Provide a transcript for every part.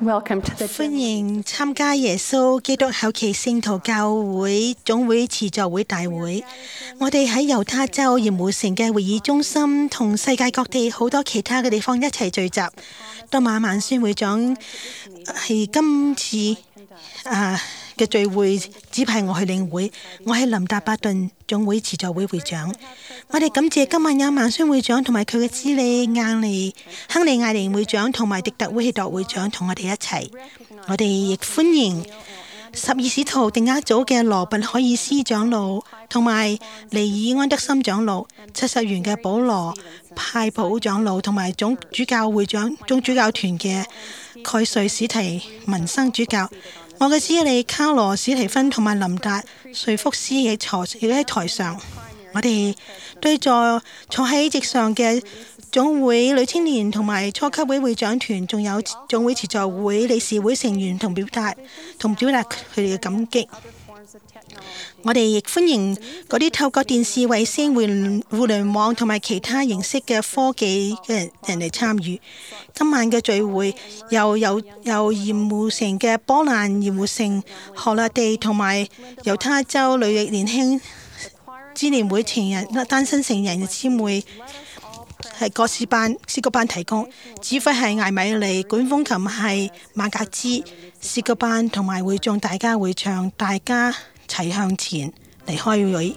Welcome to the 歡迎參加耶穌基督後期聖徒教會總會慈助會大會。我哋喺猶他州鹽湖城嘅會議中心，同世界各地好多其他嘅地方一齊聚集。當晚萬宣會長係今次嘅聚會指派我去領會，我係林達巴頓總會慈助會會長。我哋感謝今晚有萬宣會長同埋佢嘅支理亨利艾連會長同埋迪特會氣度會長同我哋一齊。我哋亦歡迎12使徒定額組嘅羅拔海爾斯長老同埋尼爾安德森長老、70元嘅保羅派普長老同埋總主教會長、總主教團嘅蓋瑞史提文生主教。我嘅支理卡羅史提芬同埋林達瑞福斯亦喺台上。我哋對坐喺席上嘅總會女青年同埋初級會會長團，仲有總會慈助會理事會成員表達佢哋嘅感激。我哋亦歡迎嗰啲透過電視、衛星、互聯網同埋其他形式嘅科技嘅人嚟參與。今晚嘅聚會由鹽湖城嘅波蘭鹽湖城荷蘭地同埋猶他州女役年輕支聯會單身成人嘅姊妹係詩歌班提供，指揮係艾米莉，管風琴係馬格茲，詩歌班同埋會眾大家會唱，大家齊向前嚟開會。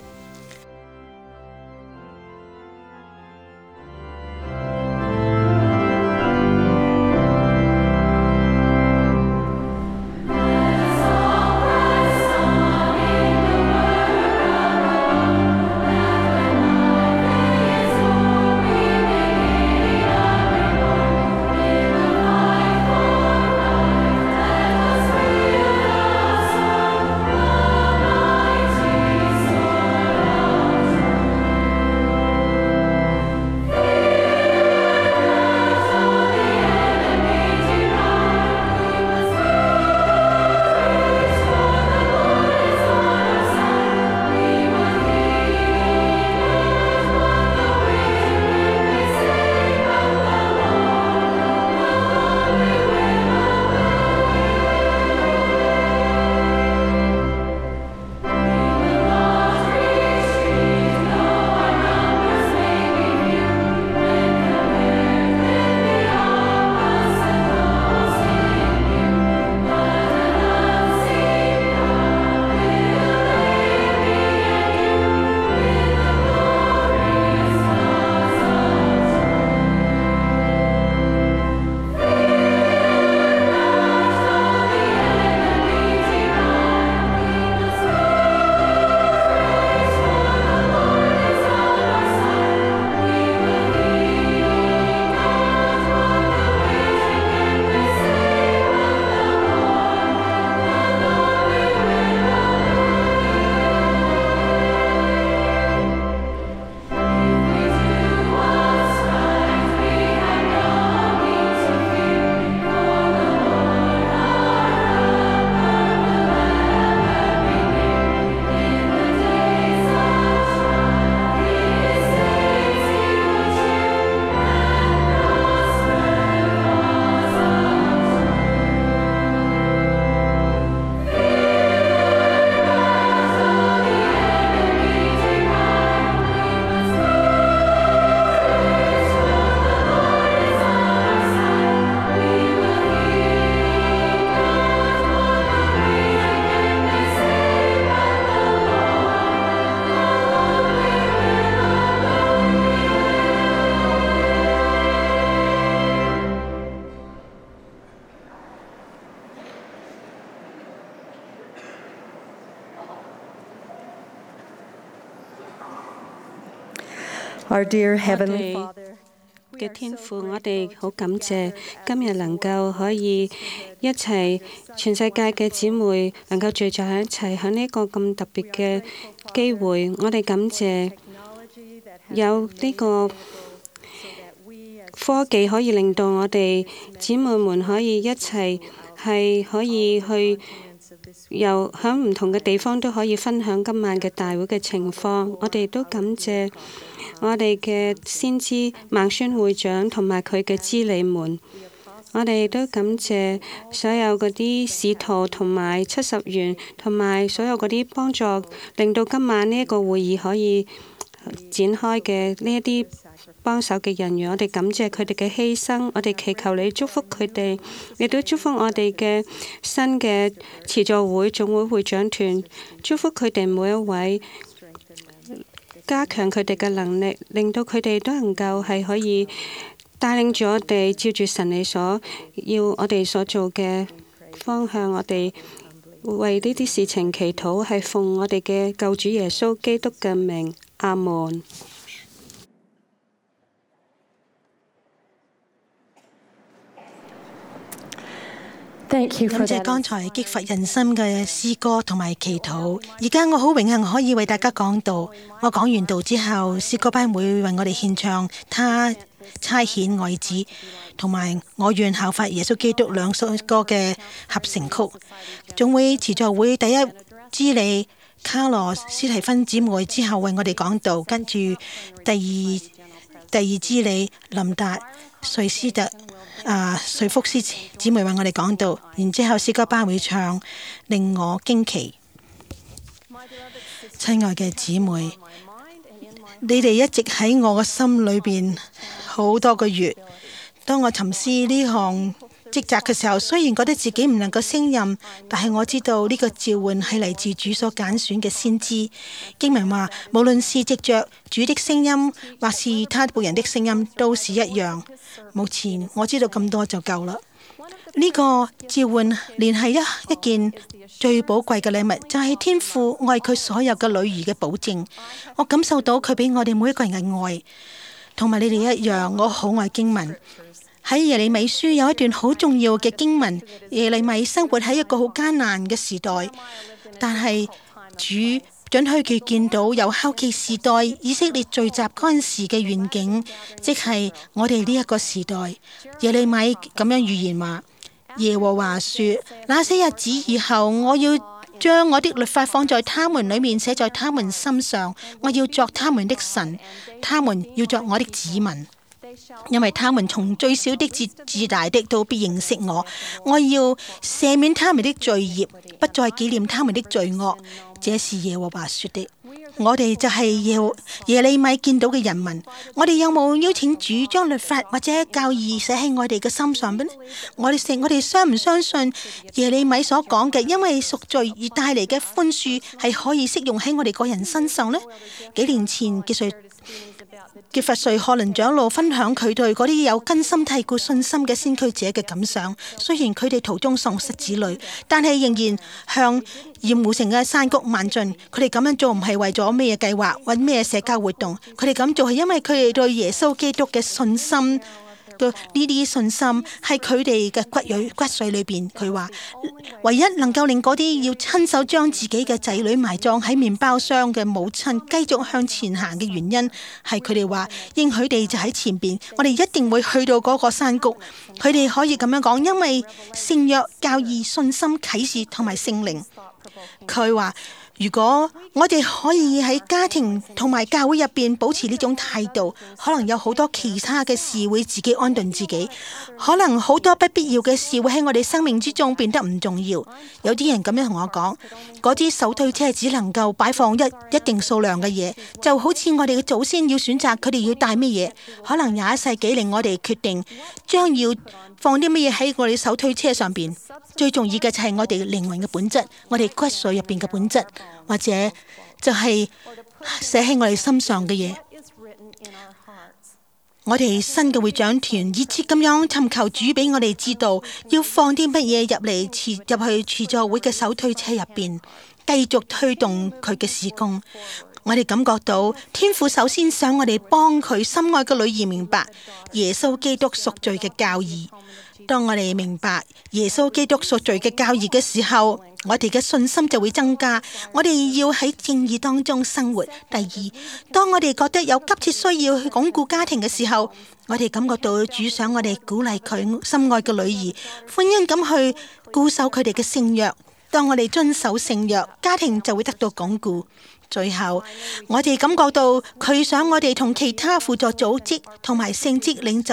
Our dear Heavenly 我哋嘅天父，我哋好感謝今日能夠可以一齊，全世界嘅姊妹能夠聚集喺一齊，喺呢個咁特別嘅機會，我哋感謝有呢個科技可以令到我哋姊妹們可以一齊係可以去由喺唔同嘅地方都可以分享今晚嘅大會嘅情況。我哋都感謝我哋嘅先知孟宣會長同埋佢嘅支理們， 我哋都感謝所有嗰啲使徒同埋70員，同埋所有嗰啲幫助，令到今晚呢一個會議可以展開嘅呢一啲幫手嘅人員。我哋感謝佢哋嘅犧牲，我哋祈求你祝福佢哋，亦都祝福我哋嘅新嘅慈助會總會會長團，祝福佢哋每一位，加強佢哋嘅能力，令到佢哋都能夠係可以帶領住我哋，照住神你所要我哋所做嘅方向，我哋為呢啲事情祈禱，係奉我哋嘅救主耶穌基督嘅名，阿門。 感謝剛才激發人心嘅詩歌同埋祈禱。而家我好榮幸可以為大家講道。我講完道之後，詩歌班會為我哋獻唱他差遣愛子同埋我願效法耶穌基督兩首歌嘅合成曲。總會慈助會第一支理卡羅斯提芬姊妹之後為我哋講道，跟住第二支理林達瑞斯特瑞福斯姊妹為我哋講道，然之後詩歌班會唱令我驚奇。親愛嘅姊妹，你哋一直喺我嘅心裏邊好多個月。當我沉思呢項職責嘅時候，雖然覺得自己唔能夠勝任，但係我知道呢個召喚係嚟自主所揀選嘅先知。經文話，無論是藉着主的聲音，或是他僕人的聲音，都是一樣。目前我知道咁多就夠啦。呢個召喚連係一件最寶貴嘅禮物，就係天父愛佢所有嘅女兒嘅保證。我感受到佢俾我哋每一個人嘅愛，同埋你哋一樣，我好愛經文。喺耶利米書有一段好重要嘅經文，耶利米生活喺一個好艱難嘅時代，但係主准許佢見到由後期時代以色列聚集嗰陣時嘅願景，即係我哋呢一個時代。耶利米咁樣預言話，耶和華說，那些日子以後，我要將我的律法放在他們裏面，寫在他們心上，我要作他們的神，他們要作我的子民。因為他們從最小的至大的都必認識我，我要赦免他們的罪孽，不再紀念他們的罪惡。這是耶和華說的。我哋就係耶利米見到嘅人民。我哋有冇邀請主將律法或者教義寫喺我哋嘅心上邊呢？我哋相唔相信耶利米所講嘅，因為贖罪而帶嚟嘅寬恕係可以適用喺我哋個人身上呢？幾年前傑佛瑞賀倫長老分享佢對嗰啲有根深蒂固信心嘅先驅者嘅感想。雖然佢哋途中喪失子女，但係仍然向鹽湖城嘅山谷邁進。佢哋咁樣做唔係為咗咩計劃或咩社交活動，佢哋咁做係因為佢哋對耶穌基督嘅信心。呢啲信心係佢哋嘅骨髓裏邊。佢話唯一能夠令嗰啲要親手將自己嘅仔女埋葬喺麵包箱嘅母親繼續向前行嘅原因，係佢哋話應許哋就喺前邊，我哋一定會去到嗰個山谷。佢哋可以咁樣講，因為聖約、教義、信心、啟示同埋聖靈。佢話如果我哋可以喺家庭同埋教會入邊保持呢種態度，可能有好多其他嘅事會自己安頓自己，可能好多不必要嘅事會喺我哋生命之中變得唔重要。有啲人咁樣同我講，嗰啲手推車只能夠擺放一定數量嘅嘢，就好似我哋嘅祖先要選擇佢哋要帶乜嘢。可能21世紀令我哋決定將要放啲乜嘢喺我哋手推車上邊。最重要嘅就係我哋靈魂嘅本質，我哋骨髓入邊嘅本質，或者就係寫喺我哋心上嘅嘢。我哋新嘅會長團熱切咁樣尋求主俾我哋知道，要放啲乜嘢入去慈助會嘅手推車入邊，繼續推動佢嘅事工。我哋感覺到天父首先想我哋幫佢心愛嘅女兒明白耶穌基督贖罪嘅教義。當我哋明白耶穌基督贖罪嘅教義嘅時候，我哋嘅信心就會增加。我哋要喺正義當中生活。第二，當我哋覺得有急切需要去鞏固家庭嘅時候，我哋感覺到主想我哋鼓勵佢心愛嘅女兒，歡欣咁去固守佢哋嘅聖約。當我哋遵守聖約，家庭就會得到鞏固。最後，我哋感覺到佢想我哋同其他輔助組織同埋聖職領袖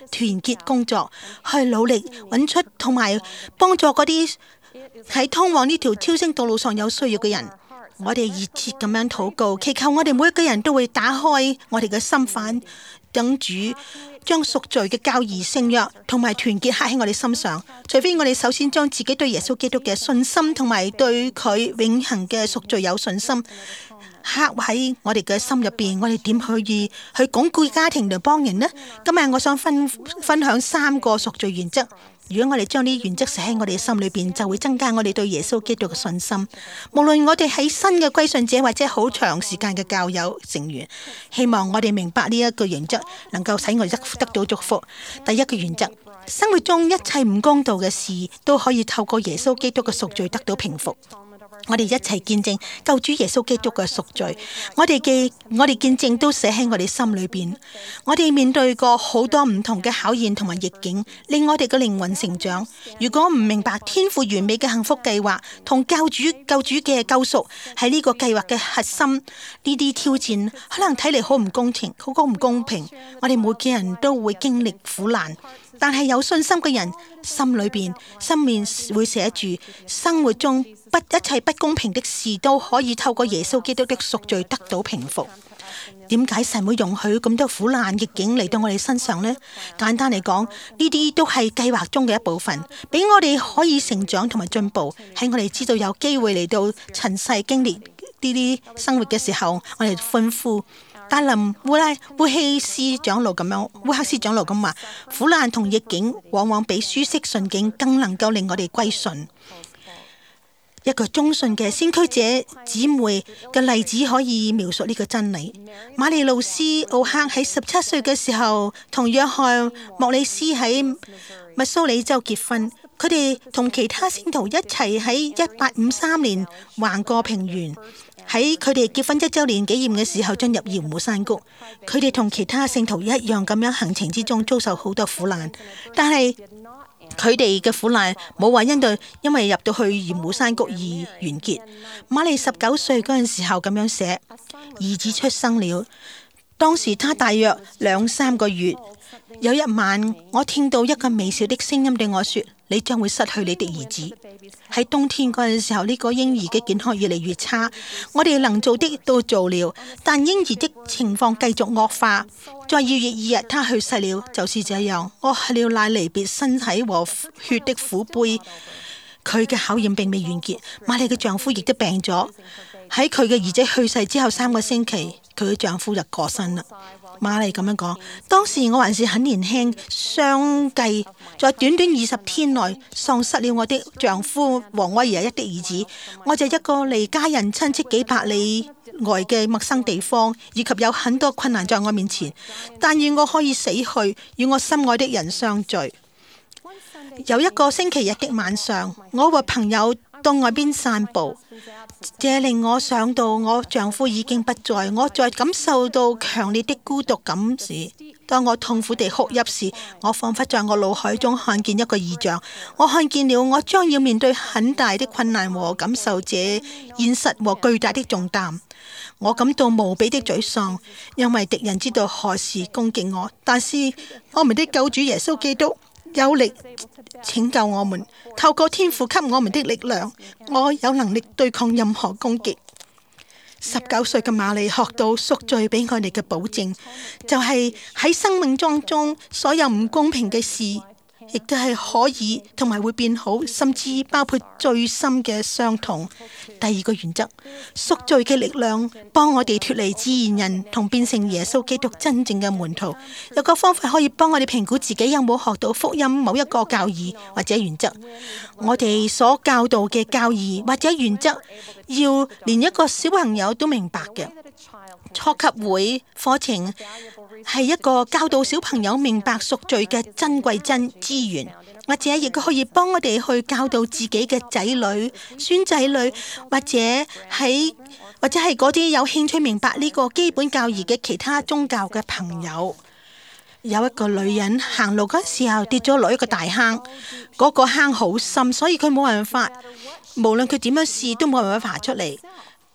團結工作，去努力揾出同埋幫助嗰啲喺通往呢條超升道路上有需要嘅人。我哋熱切咁樣禱告，祈求我哋每一個人都會打開我哋嘅心瓣，等主將贖罪嘅教義聖約同埋團結刻喺我哋心上。除非我哋首先將自己對耶穌基督嘅信心同埋對佢永恆嘅贖罪有信心刻喺我哋嘅心入邊，我哋點可以去鞏固家庭同幫人呢？今日我想分享3個贖罪原則。如果我哋將呢啲原則寫喺我哋嘅心裏邊，就會增加我哋對耶穌基督嘅信心。無論我哋喺新嘅歸信者或者好長時間嘅教友成員，希望我哋明白呢一個原則，能夠使我哋得到祝福。第一個原則，生活中一切唔公道嘅事都可以透過耶穌基督嘅贖罪得到平復。我哋一齊見證救主耶穌基督嘅贖罪，我哋見證都寫喺我哋心裏邊。我哋面對過好多唔同嘅考驗同埋逆境，令我哋嘅靈魂成長。如果唔明白天父完美嘅幸福計劃同救主嘅救贖係呢個計劃嘅核心，呢啲挑戰可能睇嚟好唔公平，好唔公平。我哋每個人都會經歷苦難，但係有信心嘅人心面會寫住生活中一切不公平的事都可以透過耶穌基督的贖罪得到平復。點解神會容許咁多苦難逆境嚟到我哋身上呢？簡單嚟講，呢啲都係計劃中嘅一部分，俾我哋可以成長同埋進步。喺我哋知道有機會嚟到塵世經歷呢啲生活嘅時候，我哋歡呼。但林烏克斯長老咁話，苦難同逆境往往比舒適順境更能夠令我哋歸順。一個忠信嘅先驅者姊妹嘅例子可以描述呢個真理。瑪麗露斯奧克喺17歲嘅時候同約翰莫里斯喺密蘇里州結婚，佢哋同其他聖徒一齊喺1853年橫過平原。喺佢哋結婚1週年紀念嘅時候，進入鹽湖山谷。佢哋同其他聖徒一樣咁樣行程之中遭受好多苦難，但係佢哋嘅苦難冇話因為入到去鹽湖山谷而完結。瑪麗19歲嗰陣時候咁樣寫：兒子出生了，當時他大約2-3個月。有一晚，我聽到一個微小的聲音對我說：你將會失去你的兒子。喺冬天嗰陣時候，呢個嬰兒嘅健康越嚟越差，我哋能做的都做了，但嬰兒的情況繼續惡化。在2月2日，他去世了。就是這樣，我喝了那離別身體和血的苦杯。佢嘅考驗並未完結，瑪麗嘅丈夫亦都病咗。喺佢嘅兒子去世之後3個星期，佢嘅丈夫就過身啦。瑪麗咁樣講：當時我還是很年輕，相繼在短短20天內喪失了我的丈夫和我唯一的兒子。我就一個離家人親戚幾百里外嘅陌生地方，以及有很多困難在我面前。但願我可以死去，與我心愛的人相聚。有一個星期日的晚上，我和朋友到外邊散步，這令我想到我丈夫已經不在。我在感受到強烈的孤獨感時，當我痛苦地哭泣時，我仿佛在我腦海中看見一個異象。我看見了我將要面對很大的困難和感受這現實和巨大的重擔。我感到無比的沮喪，因為敵人知道何時攻擊我，但是我們的救主耶穌基督有力拯救我們，透過天父給我們的力量，我有能力對抗任何攻擊。19歲嘅瑪麗學到贖罪俾我哋嘅保證，就係喺生命中所有唔公平嘅事，亦都係可以同埋會變好，甚至包括最深嘅傷痛。第2個原則，贖罪嘅力量幫我哋脫離自然人同變成耶穌基督真正嘅門徒。有個方法可以幫我哋評估自己有冇學到福音某一個教義或者原則。我哋所教導嘅教義或者原則，要連一個小朋友都明白嘅。初級會課程係一個教導小朋友明白贖罪嘅珍貴資源，或者亦都可以幫我哋去教導自己嘅仔女、孫仔女，或者係嗰啲有興趣明白呢個基本教義嘅其他宗教嘅朋友。有一個女人行路嗰時候跌咗落一個大坑，嗰個坑好深，所以佢冇辦法，無論佢點樣試都冇辦法爬出嚟。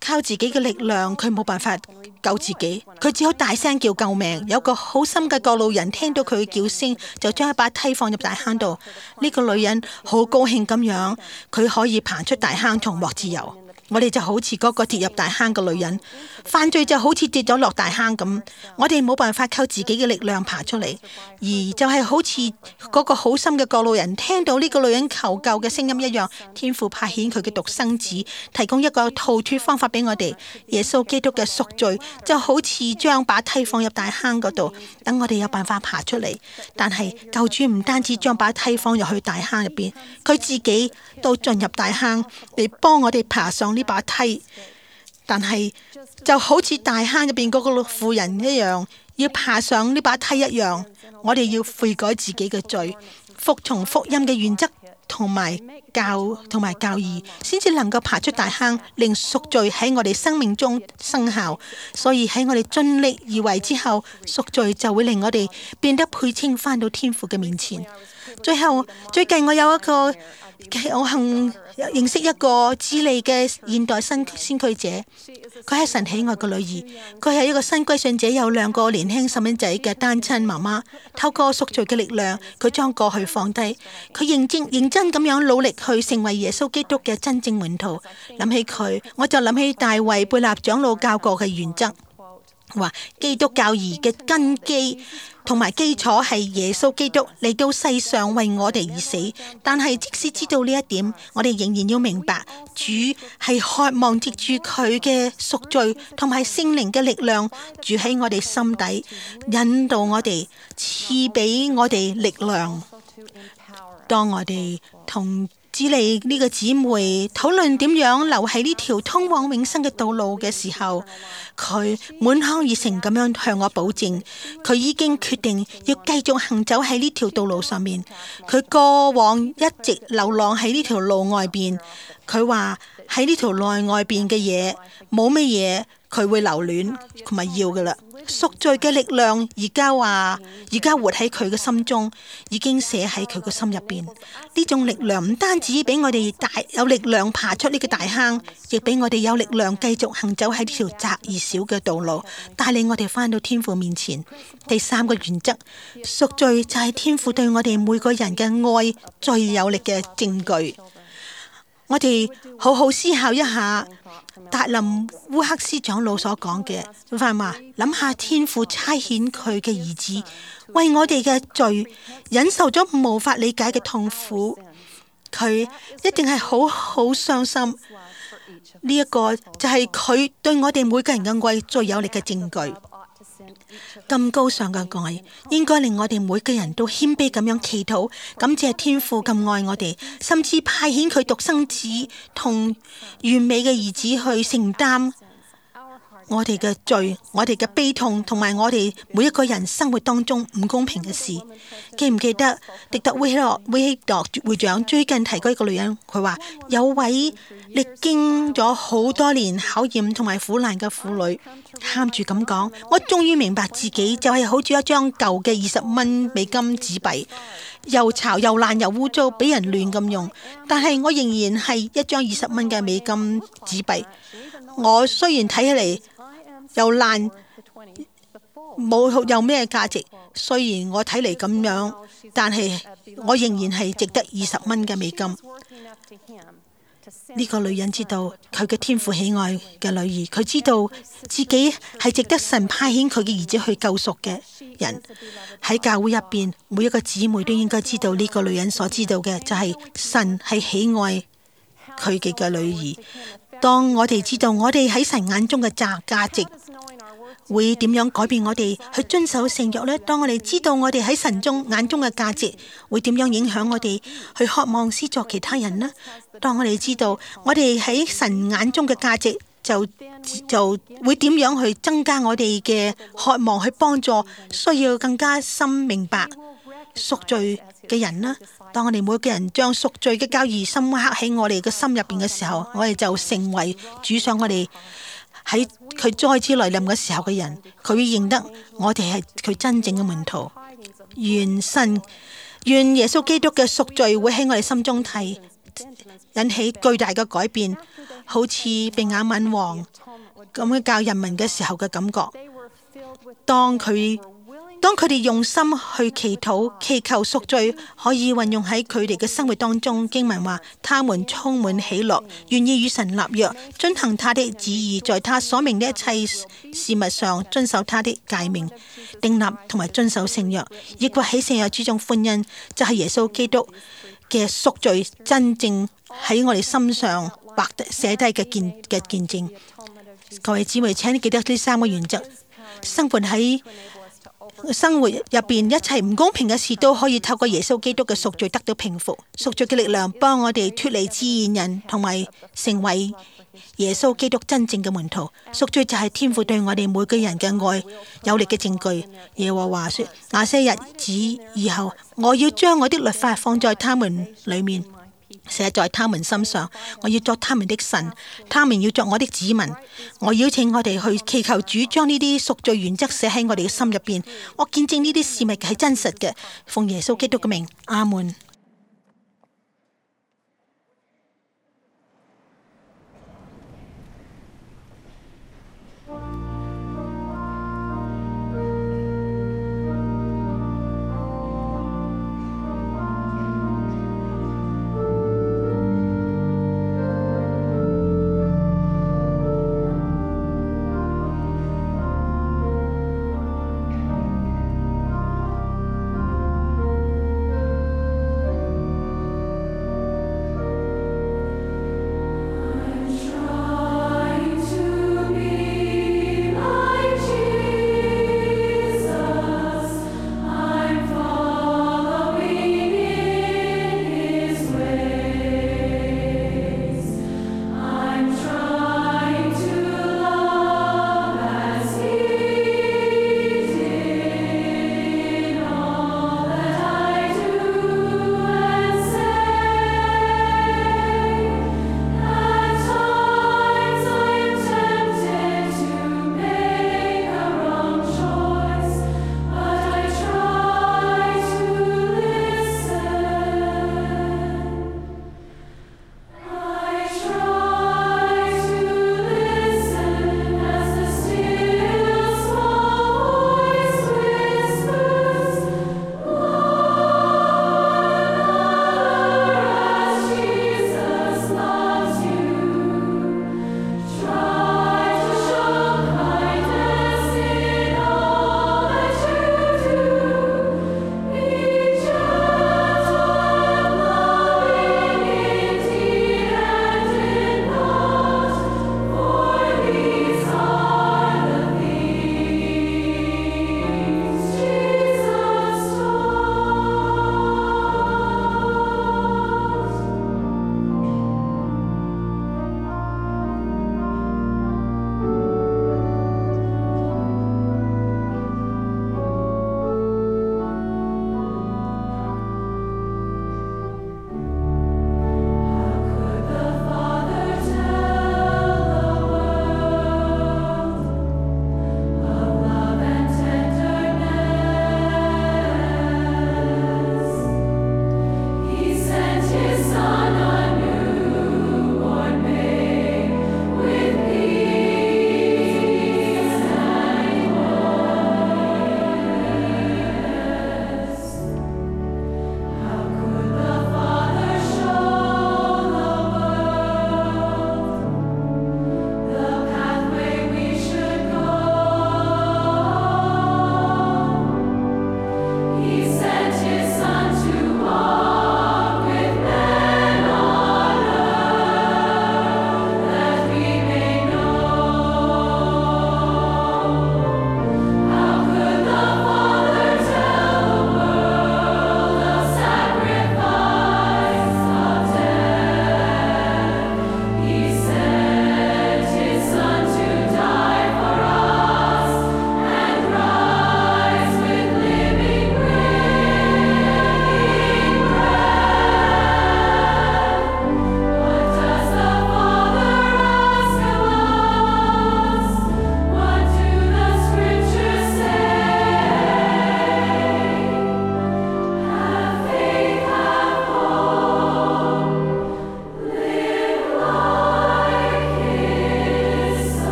靠自己嘅力量，佢冇辦法救自己，佢只好大聲叫救命。有個好心嘅過路人聽到佢嘅叫聲，就將一把梯放入大坑度。呢個女人好高興咁樣，佢可以爬出大坑，重獲自由。我哋就好似嗰個跌入大坑嘅女人，犯罪就好似跌咗落大坑咁。我哋冇辦法靠自己嘅力量爬出嚟，而就係好似嗰個好心嘅過路人聽到呢個女人求救嘅聲音一樣，天父派遣佢嘅獨生子，提供一個逃脫方法俾我哋。耶穌基督嘅贖罪就好似將把梯放入大坑嗰度，等我哋有辦法爬出嚟。但係救主唔單止將把梯放入去大坑入邊，佢自己都進入大坑嚟幫我哋爬上呢把梯。但係就好似大坑入邊嗰個婦人一樣，要爬上呢把梯一樣，我哋要悔改自己嘅罪，服從福音嘅原則同埋教義，先至能夠爬出大坑，令贖罪喺我哋生命中生效。所以喺我哋盡力而為之後，贖罪就會令我哋變得配稱返到天父嘅面前。最近我有一個我認識一個智利嘅現代先驅者，佢係神喜愛嘅女兒，佢係一個新歸信者，有2個年輕細蚊仔嘅單親媽媽。透過贖罪嘅力量，佢將過去放低，佢認真咁樣努力去成為耶穌基督嘅真正門徒。諗起佢，我就諗起大衛貝納長老教過嘅原則，話基督教義嘅根基同埋基礎係耶穌基督嚟到世上為我哋而死。但係即使知道呢一點，我哋仍然要明白，主係渴望藉住佢嘅贖罪同埋聖靈嘅力量住喺我哋心底，引導我哋，賜俾我哋力量。當我哋同智利呢個姊妹討論點樣留喺呢條通往永生嘅道路嘅時候，佢滿腔熱誠咁樣向我保證，佢已經決定要繼續行走喺呢條道路上面。佢過往一直流浪喺呢條路外邊，佢話喺呢條路外邊嘅嘢冇乜嘢，佢會留戀同埋要噶啦。贖罪嘅力量而家活喺佢嘅心中，已經寫喺佢嘅心入邊。呢種力量唔單止俾我哋有力量爬出呢個大坑，亦俾我哋有力量繼續行走喺呢條窄而小嘅道路，帶領我哋返到天父面前。第3個原則，贖罪就係天父對我哋每個人嘅愛最有力嘅證據。我哋好好思考一下達林烏克斯長老所講嘅，佢話諗下天父差遣佢嘅兒子為我哋嘅罪忍受咗無法理解嘅痛苦，佢一定係好傷心。呢一個就係佢對我哋每個人嘅愛最有力嘅證據。咁高尚嘅愛，應該令我哋每個人都謙卑咁樣祈禱，感謝天父咁愛我哋，甚至派遣佢獨生子同完美嘅兒子去承擔我哋嘅罪、我哋嘅悲痛，同埋我哋每一個人生活當中唔公平嘅事。記唔記得狄特威希諾會長最近提過一個女人，佢話有位歷經咗好多年考驗同埋苦難嘅婦女，喊住咁講：我終於明白自己就係好似一張舊嘅20美金紙幣，又潮又爛又污糟，俾人亂咁用。但係我仍然係一張20嘅美金紙幣。我雖然睇起嚟又爛，冇有咩價值。雖然我睇嚟咁樣，但係我仍然係值得20嘅美金。呢個女人知道佢嘅天父喜愛嘅女兒，佢知道自己係值得神派遣佢嘅兒子去救贖嘅人。喺教會入邊，每一個姊妹都應該知道呢個女人所知道嘅就係神係喜愛佢嘅女兒。當我哋知道我哋喺神眼中嘅價值會點樣改變我哋去遵守聖約呢？當我哋知道我哋喺神眼中嘅價值會點樣影響我哋去渴望施助其他人呢？當我哋知道我哋喺神眼中嘅價值就會點樣去增加我哋嘅渴望去幫助需要更加深明白贖罪嘅人呢？當我哋每個人將贖罪嘅教義深刻喺我哋嘅心入邊嘅時候，我哋就成為主上我哋喺佢再次來臨嘅時候嘅人，佢會認得我哋係佢真正嘅門徒。願耶穌基督嘅贖罪會喺我哋心中引起巨大嘅改變， 好似便雅憫王咁樣教人民嘅時候嘅感覺。當佢哋用心去祈禱、祈求贖罪，可以運用喺佢哋嘅生活當中。經文話，他們充滿喜樂，願意與神立約，遵行他的旨意，在他所命的一切事物上遵守他的誡命，訂立同埋遵守聖約，亦或喺聖約之中歡欣，就係耶穌基督嘅贖罪真正喺我哋心上寫低嘅見證。各位姊妹，請你記得呢3個原則。生活入邊，一切唔公平嘅事都可以透過耶穌基督嘅贖罪得到平復。贖罪嘅力量幫我哋脫離自然人，同埋成為耶穌基督真正嘅門徒。贖罪就係天父對我哋每個人嘅愛有力嘅證據。耶和華說：那些日子以後，我要將我的律法放在他們裏面，寫在他們心上，我要作他們的神，他們要作我的子民。我邀請我哋去祈求主將呢啲贖罪原則寫喺我哋嘅心入邊。我見證呢啲事物係真實嘅，奉耶穌基督嘅名，阿門。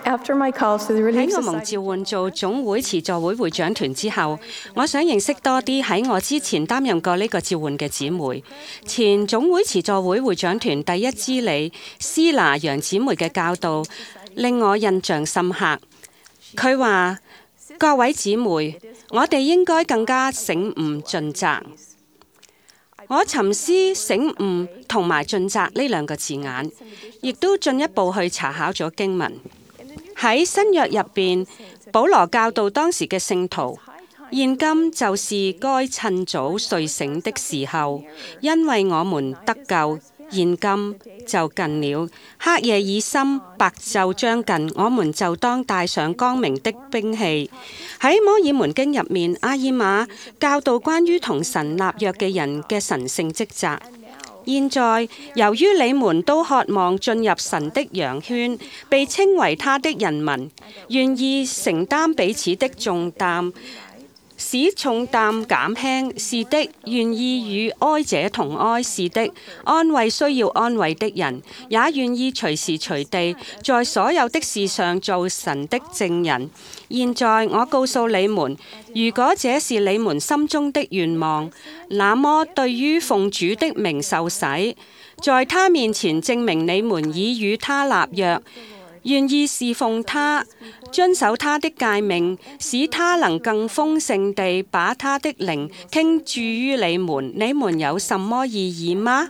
After my calls to the Relief 喺我蒙 Society 召喚做總會慈助會會長團之後，我想認識多啲喺我之前擔任過呢個召喚嘅姊妹。前總會慈助會會長團第一支理斯拿楊姊妹嘅教導令我印象深刻。佢話：各位姊妹，我哋應該更加醒悟盡責。我沉思醒悟同埋盡責呢兩個字眼，亦都進一步去查考咗經文。喺新約入邊，保羅教導當時嘅聖徒，現今就是該趁早睡醒的時候，因為我們得救，現今就近了。黑夜已深，白晝將近，我們就當帶上光明的兵器。喺摩爾門經入面，阿爾瑪教導關於同神立約嘅人嘅神聖職責。現在，由於你們都渴望進入神的羊圈，被稱為他的人民，願意承擔彼此的重擔，使重擔減輕，是的；願意與哀者同哀，是的；安慰需要安慰的人，也願意隨時隨地在所有的事上做神的證人。現在我告訴你們，如果這是你們心中的願望，那麼對於奉主的名受洗，在他面前證明你們已與他立約，願意侍奉他，遵守他的誡命，使他能更豐盛地把他的靈傾注於你們，你們有什麼異議嗎？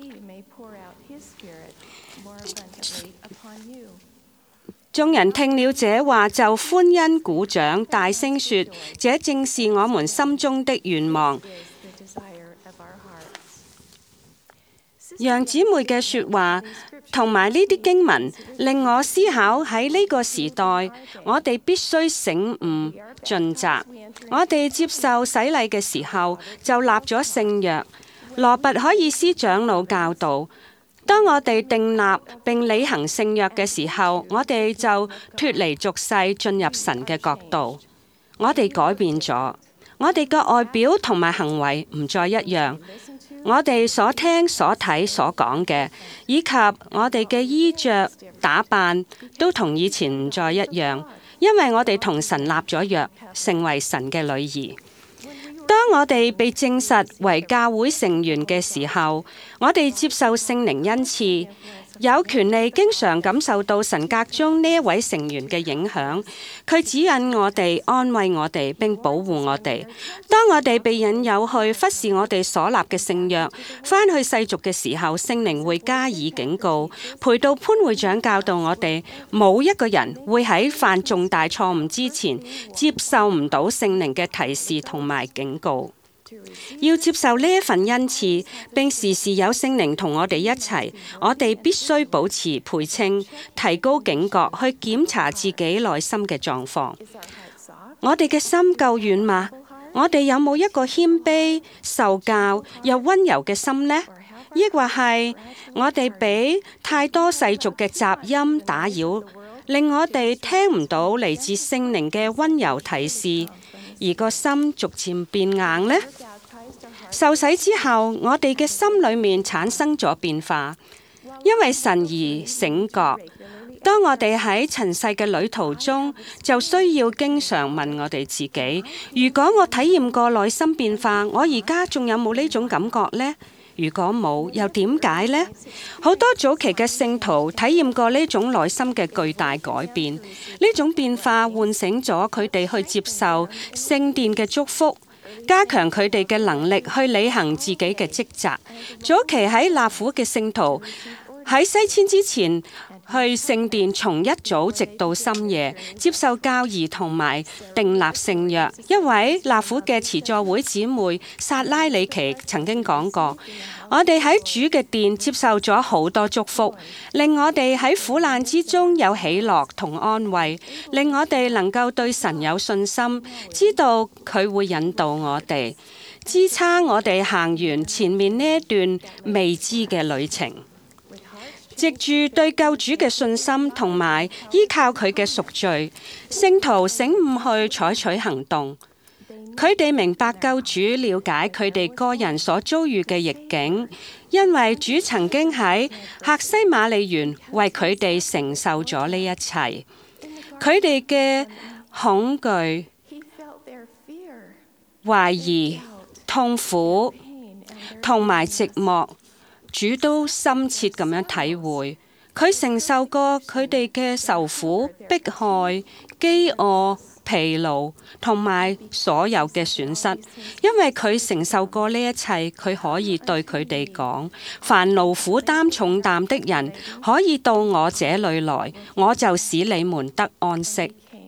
眾人聽了這話就歡欣鼓掌，大聲說：這正是我們心中的願望。楊姊妹嘅說話同埋呢啲經文令我思考，喺呢個時代，我哋必須醒悟盡責。我哋接受洗禮嘅時候就立咗聖約。羅拔可以斯長老教導，當我哋訂立並履行聖約嘅時候，我哋就脫離俗世，進入神嘅國度。我哋改變咗，我哋嘅外表同埋行為唔再一樣。我哋所聽、所睇、所講嘅，以及我哋嘅衣着打扮，都同以前唔再一樣，因為我哋同神立咗約，成為神嘅女兒。當我哋被證實為教會成員嘅時候，我哋接受聖靈恩賜，有權利經常感受到神格中呢一位成員嘅影響。佢指引我哋、安慰我哋並保護我哋。當我哋被引誘去忽視我哋所立嘅聖約，返去世俗嘅時候，聖靈會加以警告。培道潘會長教導我哋，冇一個人會喺犯重大錯誤之前接受唔到聖靈嘅提示同埋警告。要接受呢一份恩賜，並時時有聖靈同我哋一齊，我哋必須保持配稱，提高警覺，去檢查自己內心嘅狀況。我哋嘅心夠軟嗎？我哋有冇一個謙卑、受教又溫柔嘅心呢？抑或係我哋俾太多世俗嘅雜音打擾，令我哋聽唔到嚟自聖靈嘅溫柔提示，而個心逐漸變硬呢？受洗之後，我哋嘅心裏面產生咗變化，因為神而醒覺。當我哋喺塵世嘅旅途中，就需要經常問我哋自己：如果我體驗過內心變化，我而家仲有冇呢種感覺呢？如果冇，又點解呢？好多早期嘅聖徒體驗過呢種內心嘅巨大改變，呢種變化喚醒咗佢哋去接受聖殿嘅祝福，加強佢哋嘅能力去履行自己嘅職責。早期喺納府嘅聖徒喺西遷之前，去聖殿從一早直到深夜，接受教義同埋訂立聖約。一位納府嘅慈助會姊妹薩拉里奇曾經講過：我哋喺主嘅殿接受咗好多祝福，令我哋喺苦難之中有喜樂同安慰，令我哋能夠對神有信心，知道佢會引導我哋，支撐我哋行完前面呢一段未知嘅旅程。藉住對救主嘅信心同埋依靠佢嘅贖罪，聖徒醒悟去採取行動。佢哋明白救主，了解佢哋個人所遭遇嘅逆境，因為主曾經喺客西馬尼園為佢哋承受咗呢一切。 佢哋嘅恐懼、懷疑、痛苦同埋寂寞，主都深切咁樣體會。佢承受過佢哋嘅受苦、迫害、飢餓、疲勞同埋所有嘅損失，因為佢承受過呢一切，佢可以對佢哋講：凡勞苦擔重擔的人，可以到我這裏來，我就使你們得安息。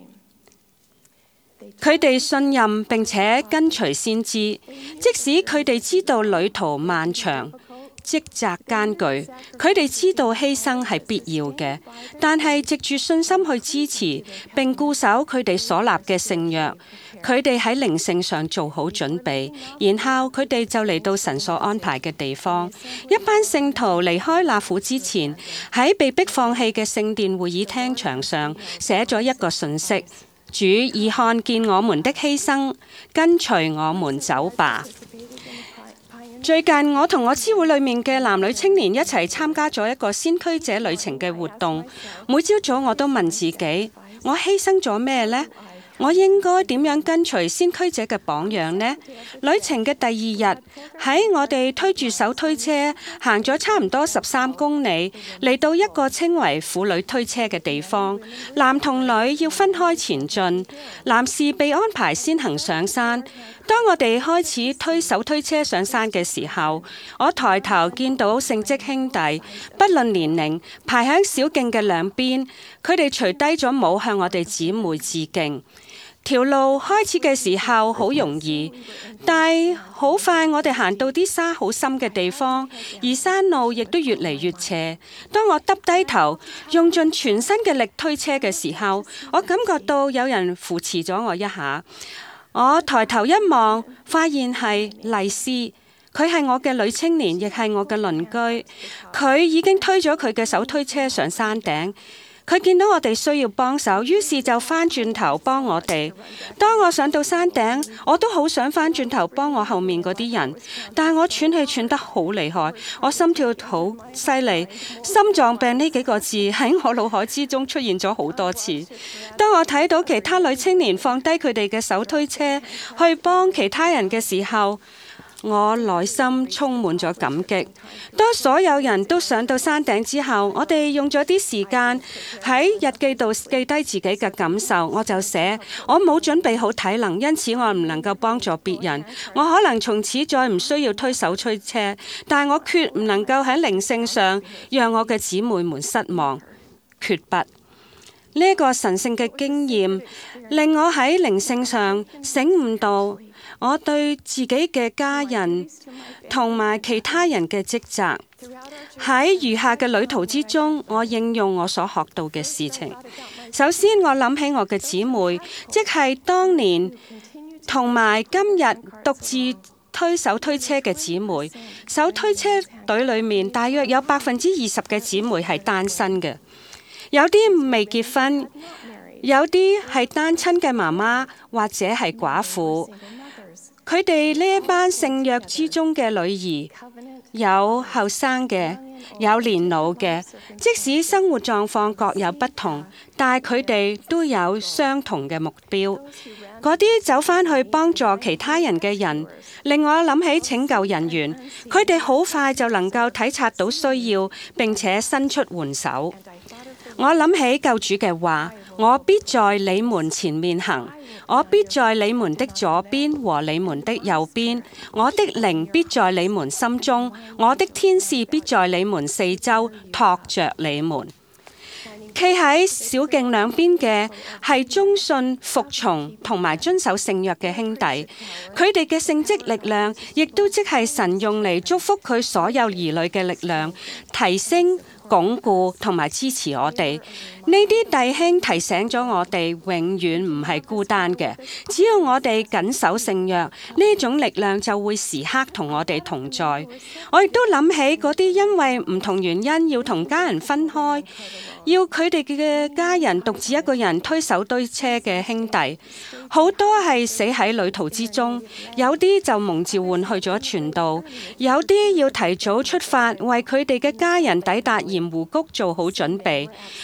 佢哋信任並且跟隨先知，即使佢哋知道旅途漫長、職責艱巨，佢哋知道犧牲係必要嘅，但係藉住信心去支持並固守佢哋所立嘅聖約，佢哋喺靈性上做好準備，然後佢哋就嚟到神所安排嘅地方。一班聖徒離開納苦之前，喺被迫放棄嘅聖殿會議廳牆上寫咗一個訊息：主已看見我們的犧牲，跟隨我們走吧。最近我同我支會裏面嘅男女青年一齊參加咗一個先驅者旅程嘅活動。每朝早我都問自己：我犧牲咗咩呢？我應該點樣跟隨先驅者嘅榜樣呢？旅程嘅第二日，喺我哋推住手推車行咗差唔多13公里，嚟到一個稱為婦女推車嘅地方。男同女要分開前進，男士被安排先行上山。當我哋開始推手推車上山嘅時候，我抬頭見到聖職兄弟，不論年齡，排喺小徑嘅兩邊，佢哋除低咗帽向我哋姊妹致敬。條路開始嘅時候好容易，但係好快我哋行到啲沙好深嘅地方，而山路亦都越嚟越斜。當我耷低頭，用盡全身嘅力推車嘅時候，我感覺到有人扶持咗我一下。我抬頭一望，發現係麗絲，佢係我嘅女青年，亦係我嘅鄰居。佢已經推咗佢嘅手推車上山頂。佢見到我哋需要幫手，於是就翻轉頭幫我哋。當我上到山頂，我都好想翻轉頭幫我後面嗰啲人，但係我喘氣喘得好厲害，我心跳好犀利，心臟病呢幾個字喺我腦海之中出現咗好多次。當我睇到其他女青年放低佢哋嘅手推車去幫其他人嘅時候，我內心充滿咗感激。當所有人都上到山頂之後，我哋用咗啲時間喺日記度記低自己嘅感受。我就寫：我冇準備好體能，因此我唔能夠幫助別人。我可能從此再唔需要推手推車，但我決唔能夠喺靈性上讓我嘅姊妹們失望。決不。呢一個神聖嘅經驗令我喺靈性上醒悟到我對自己嘅家人同埋其他人嘅職責。喺餘下嘅旅途之中，我應用我所學到嘅事情。首先，我諗起我嘅姊妹，即係當年同埋今日獨自推手推車嘅姊妹。手推車隊裏面大約有20%嘅姊妹係單身嘅。有啲未結婚，有啲係單親嘅媽媽或者係寡婦。佢哋呢一班聖約之中嘅女兒，有後生嘅，有年老嘅。即使生活狀況各有不同，但係佢哋都有相同嘅目標。嗰啲走返去幫助其他人嘅人，令我諗起拯救人員。佢哋好快就能夠體察到需要，並且伸出援手。我諗起救主嘅話：我必在你們前面行，我必在你們的左邊和你們的右邊，我的靈必在你們心中，我的天使必在你們四周托着你們。企喺小徑兩邊嘅係忠信、服從同埋遵守聖約嘅兄弟，佢哋嘅聖職力量，亦都即係神用嚟祝福佢所有兒女嘅力量，提升、鞏固同埋支持我哋。呢啲弟兄提醒咗我哋，永遠唔係孤單嘅。只要我哋緊守聖約，呢種力量就會時刻同我哋同在。我亦都諗起嗰啲因為唔同原因要同家人分開，要佢哋嘅家人獨自一個人推手推車嘅兄弟，好多係死喺旅途之中，有啲就蒙召喚去咗傳道，有啲要提早出發為佢哋嘅家人抵達鹽湖谷做好準備，仲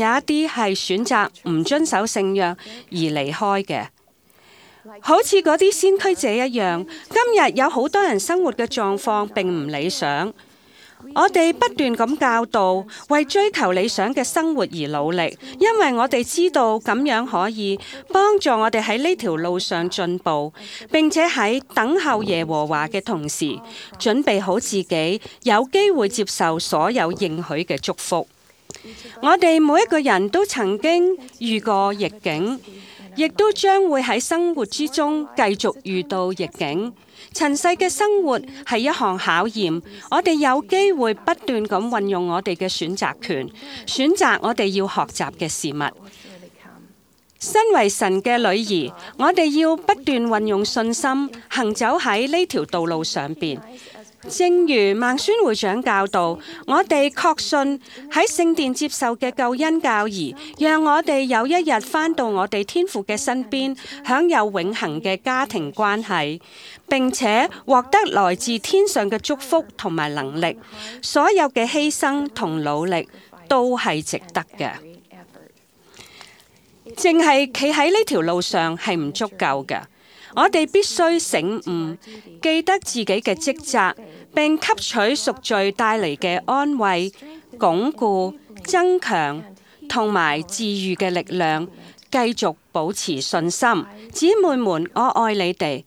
有一啲係選擇唔遵守聖約而離開嘅。好似嗰啲先驅者一樣，今日有好多人生活嘅狀況並唔理想。我哋不斷咁教導，為追求理想嘅生活而努力，因為我哋知道咁樣可以幫助我哋喺呢條路上進步，並且喺等候耶和華嘅同時，準備好自己有機會接受所有應許嘅祝福。我哋每一個人都曾經遇過逆境，亦都將會喺生活之中繼續遇到逆境。塵世嘅生活係一項考驗，我哋有機會不斷咁運用我哋嘅選擇權，選擇我哋要學習嘅事物。身為神嘅女兒，我哋要不斷運用信心，行走喺呢條道路上邊。正如孟宣會長教導，我哋確信喺聖殿接受嘅救恩教義，讓我哋有一日返到我哋天父嘅身邊，享有永恆嘅家庭關係，並且獲得來自天上嘅祝福同埋能力。所有嘅犧牲同努力都係值得嘅。淨係企喺呢條路上係唔足夠嘅。我哋必須醒悟，記得自己嘅職責，並吸取贖罪帶嚟嘅安慰、鞏固、增強同埋治癒嘅力量，繼續保持信心。姊妹們，我愛你哋。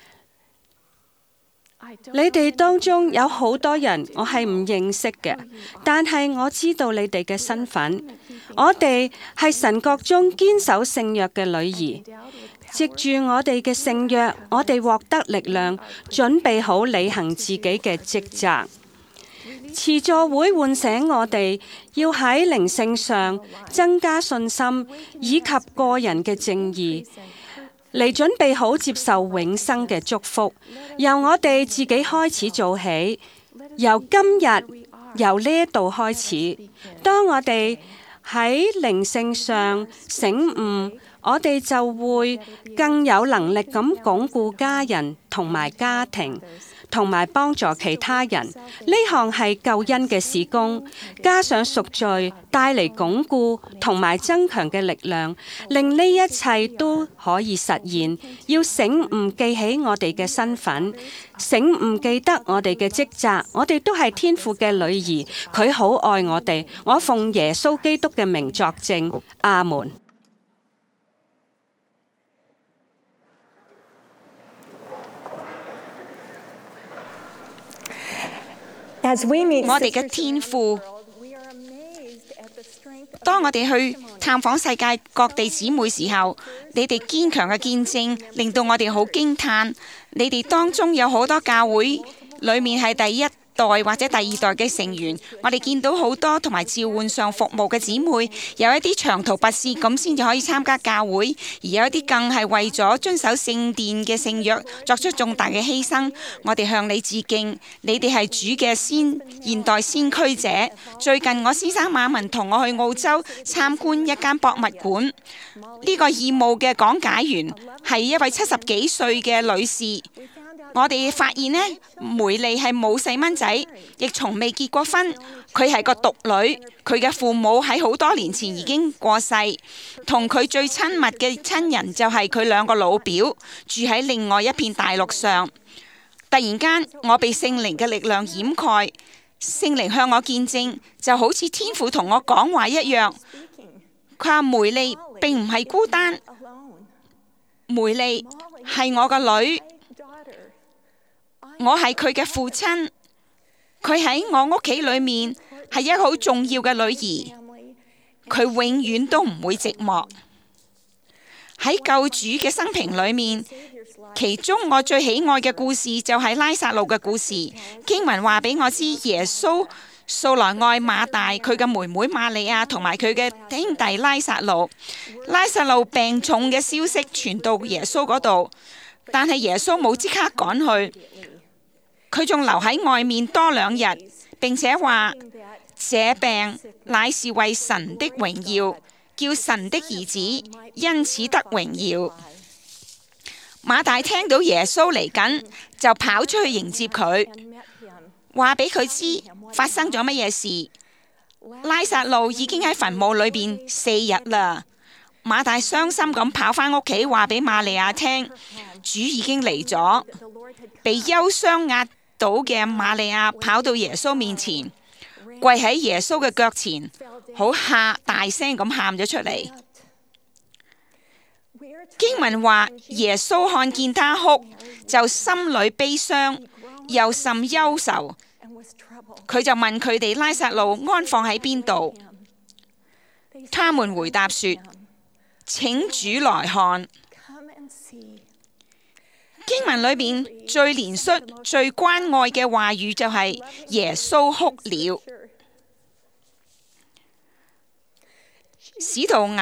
你哋當中有好多人我係唔認識嘅，但係我知道你哋嘅身份。我哋係神國中堅守聖約嘅女兒。藉住我哋嘅聖約，我哋獲得力量，準備好履行自己嘅職責。慈助會喚醒我哋，要喺靈性上增加信心，以及個人嘅正義，嚟準備好接受永生嘅祝福。由我哋自己開始做起，由今日由呢一度開始，當我哋喺靈性上醒悟，我哋就會更有能力咁鞏固家人同埋家庭，同埋幫助其他人。呢項係救恩嘅事工，加上贖罪帶嚟鞏固同埋增強嘅力量，令呢一切都可以實現。要醒悟記起我哋嘅身份，醒悟記得我哋嘅職責。我哋都係天父嘅女兒，佢好愛我哋。我奉耶穌基督嘅名作證，阿門。 我哋嘅天父，當我哋去探訪世界各地姊妹時候，你哋堅強嘅見證令到我哋好驚嘆。你哋當中有好多教會裏面係第一代或者第二代嘅成員，我哋見到好多同埋召喚上服務嘅姊妹，有一啲長途跋涉咁先至可以參加教會，而有一啲更係為咗遵守聖殿嘅聖約作出重大嘅犧牲。我哋向你致敬，你哋係主嘅現代先驅者。最近我先生馬文同我去澳洲參觀一間博物館，呢個義務嘅講解員係一位70幾歲嘅女士。我哋發現呢，梅莉係冇細蚊仔，亦從未結過婚。佢係個獨女，佢嘅父母喺好多年前已經過世，同佢最親密嘅親人就係佢兩個老表，住喺另外一片大陸上。突然間，我被聖靈嘅力量掩蓋，聖靈向我見證，就好似天父同我講話一樣。佢話梅莉並唔係孤單，梅莉係我個女。我係佢嘅父親，佢喺我屋企裏面係一個好重要嘅女兒，佢永遠都唔會寂寞。喺救主嘅生平裏面，其中我最喜愛嘅故事就係拉撒路嘅故事。經文話俾我知，耶穌素來愛馬大、佢嘅妹妹瑪利亞同埋佢嘅兄弟拉撒路。拉撒路病重嘅消息傳到耶穌嗰度，但係耶穌冇即刻趕去。佢仲留喺外面多2日，並且話：這病乃是為神的榮耀，叫神的兒子因此得榮耀。馬大聽到耶穌嚟緊，就跑出去迎接佢，話俾佢知發生咗乜嘢事。 拉撒路已經喺墳墓裏邊4日啦。馬大傷心咁跑返屋企，話俾瑪利亞聽，主已經嚟咗。被憂傷壓倒嘅瑪利亞跑到耶穌面前，跪喺耶穌嘅腳前，好大聲咁喊咗出嚟。經文話耶穌看見他哭，就心裏悲傷，又甚憂愁。佢就問佢哋拉撒路安放喺邊度？他們回答說：請主來看。經文裏邊最憐恤、最關愛嘅話語就係耶穌哭了。使徒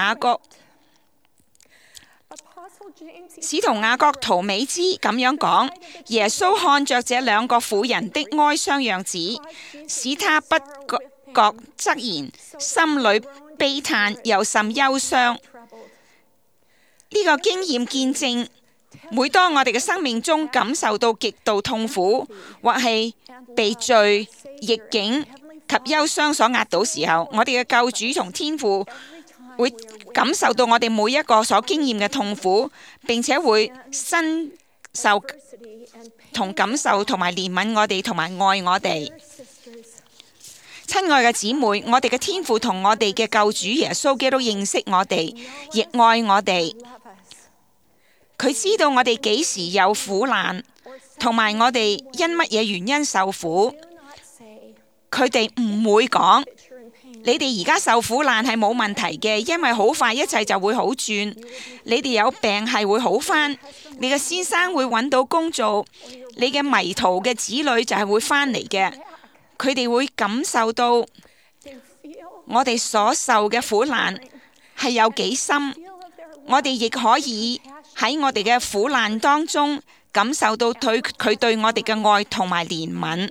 雅各圖美茲咁樣講：耶穌看着這2個婦人的哀傷樣子，使他不覺則然，心裏悲嘆，又甚憂傷。呢個經驗見證，每當我哋嘅生命中感受到極度痛苦，或係被罪、逆境及憂傷所壓倒時候，我哋嘅救主同天父會感受到我哋每一個所經驗嘅痛苦，並且會身受同感受同埋憐憫我哋同埋愛我哋。親愛嘅姊妹，我哋嘅天父同我哋嘅救主耶穌基督認識我哋，亦愛我哋。佢知道我哋幾時有苦難，同埋我哋因乜嘢原因受苦。佢哋唔會講你哋而家受苦難係冇問題嘅，因為好快一切就會好轉。你哋有病係會好返，你嘅先生會揾到工做，你嘅迷途嘅子女就係會返嚟嘅。佢哋會感受到我哋所受嘅苦難係有幾深，我哋亦可以喺我哋嘅苦難當中感受到佢對我哋嘅愛同埋憐憫。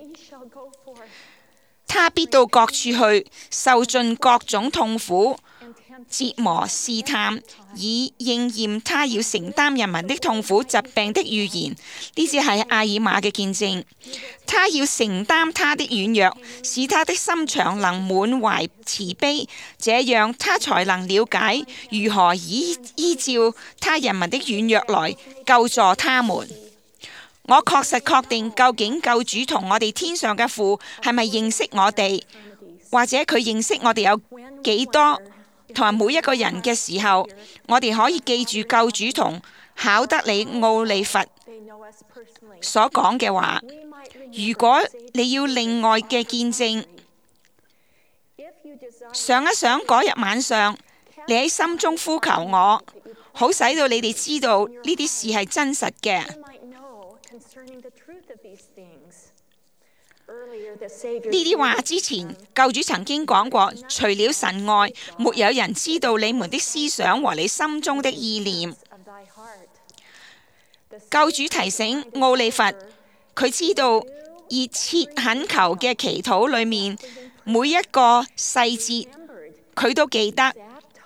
他必到各處去，受盡各種痛苦、折磨、試探，以應驗他要承擔人民的痛苦、疾病的預言。呢只係阿爾瑪嘅見證。他要承擔他的軟弱，使他的心腸能滿懷慈悲，這樣他才能了解如何依照他人民的軟弱來救助他們。我確定究竟救主同我哋天上嘅父係咪認識我哋，或者佢認識我哋有幾多，同埋每一個人嘅時候，我哋可以記住救主同考德里奧利弗所講嘅話。如果你要另外嘅見證，想一想嗰日晚上你喺心中呼求我，好使到你哋知道呢啲事係真實嘅。呢啲話之前，救主曾經講過，除了神外，沒有人知道你們的思想和你心中的意念。救主提醒奧利弗，佢知道熱切懇求嘅祈禱裏面每一個細節，佢都記得。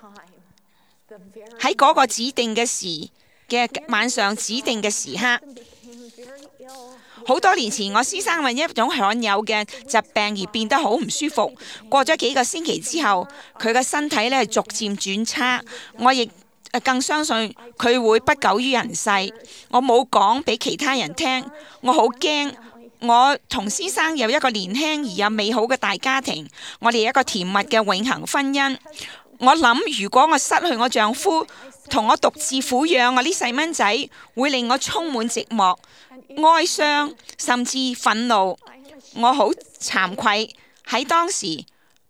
喺嗰個指定嘅晚上，指定嘅時刻。好多年前，我先生因一種罕有嘅疾病而變得好唔舒服。過咗幾個星期之後，佢嘅身體呢逐漸轉差。我亦更相信佢會不久於人世。我冇講俾其他人聽，我好驚。我同先生有一個年輕而又美好嘅大家庭，我哋有一個甜蜜嘅永恆婚姻。我諗，如果我失去我丈夫，同我獨自撫養我啲細蚊仔，會令我充滿寂寞、哀傷，甚至憤怒。我好慚愧，喺當時，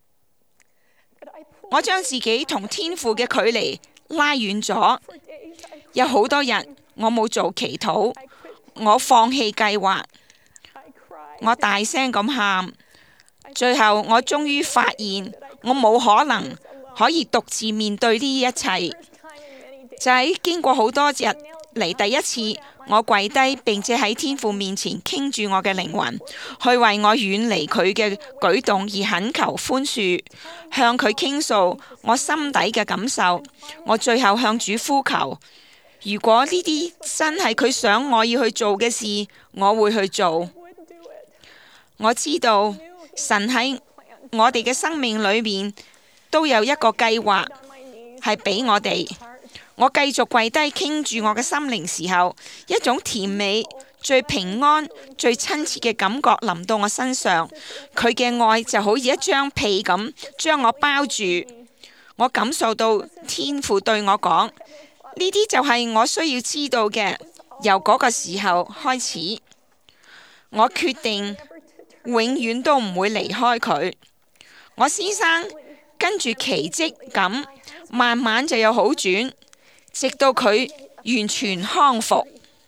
我將自己同天父嘅距離拉遠咗。有好多日我冇做祈禱，我放棄計劃，我大聲咁喊。最後我終於發現，我冇可能可以獨自面對呢一切。就喺經過好多日嚟，第一次我跪低，並且喺天父面前傾住我嘅靈魂，去為我遠離佢嘅舉動而懇求寬恕，向佢傾訴我心底嘅感受。我最後向主呼求，如果呢啲真係佢想我要去做嘅事，我會去做。我知道神喺我哋嘅生命裏面都有一個計劃係俾我哋。我繼續跪低傾住我嘅心靈時候，一種甜美、最平安、最親切嘅感覺臨到我身上。佢嘅愛就好似一張被咁將我包住。我感受到天父對我講，呢啲就係我需要知道嘅。由嗰個時候開始，我決定永遠都唔會離開佢。我先生跟住奇蹟咁，慢慢就有好轉，直到佢完全康復。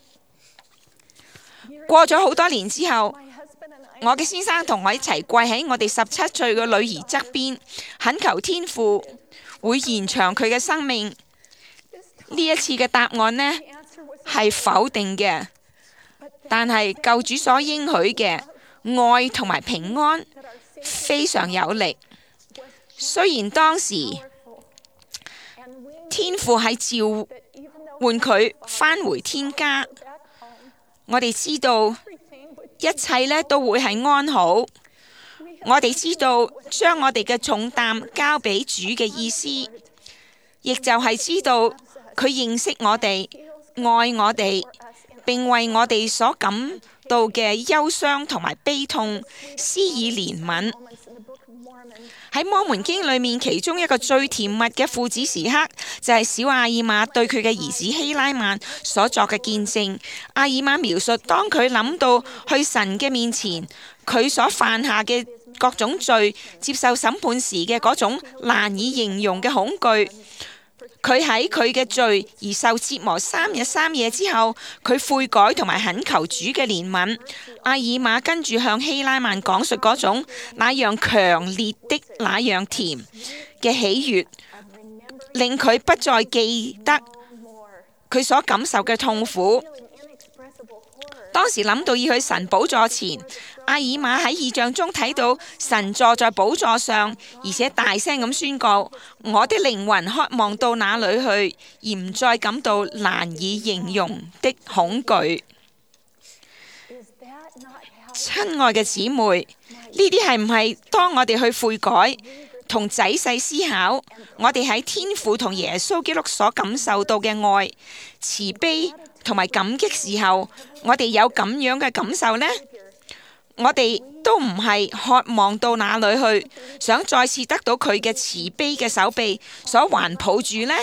過咗好多年之後，我嘅先生同我一齊跪喺我哋17歲嘅女兒側邊，懇求天父會延長佢嘅生命。呢一次嘅答案呢係否定嘅，但係救主所應許嘅愛同埋平安非常有力。雖然當時天父係召喚佢返回天家，我哋知道一切呢都會係安好。我哋知道將我哋嘅重擔交俾主嘅意思，亦就係知道佢認識我哋，愛我哋，並為我哋所感到嘅憂傷同埋悲痛施以憐憫。喺摩門經裏面，其中一個最甜蜜嘅父子時刻，就係小阿爾瑪對佢嘅兒子希拉曼所作嘅見證。阿爾瑪描述當佢諗到去神嘅面前，佢所犯下嘅各種罪，接受審判時嘅嗰種難以形容嘅恐懼。佢喺佢嘅罪而受折磨3日3夜之後，佢悔改同埋懇求主嘅憐憫。阿爾瑪跟住向希拉曼講述嗰種那樣強烈的、那樣甜嘅喜悅，令佢不再記得佢所感受嘅痛苦。當時諗到要去神寶座前，阿爾瑪喺異象中睇到神坐在寶座上，而且大聲咁宣告：我的靈魂渴望到哪裏去，而唔再感到難以形容的恐懼。親愛嘅姊妹，呢啲係唔係當我哋去悔改同仔細思考，我哋喺天父同耶穌基督所感受到嘅愛、慈悲同埋感激時候，我哋有咁樣嘅感受呢？我哋都唔係渴望到哪裏去，想再次得到佢嘅慈悲嘅手臂所環抱住呢？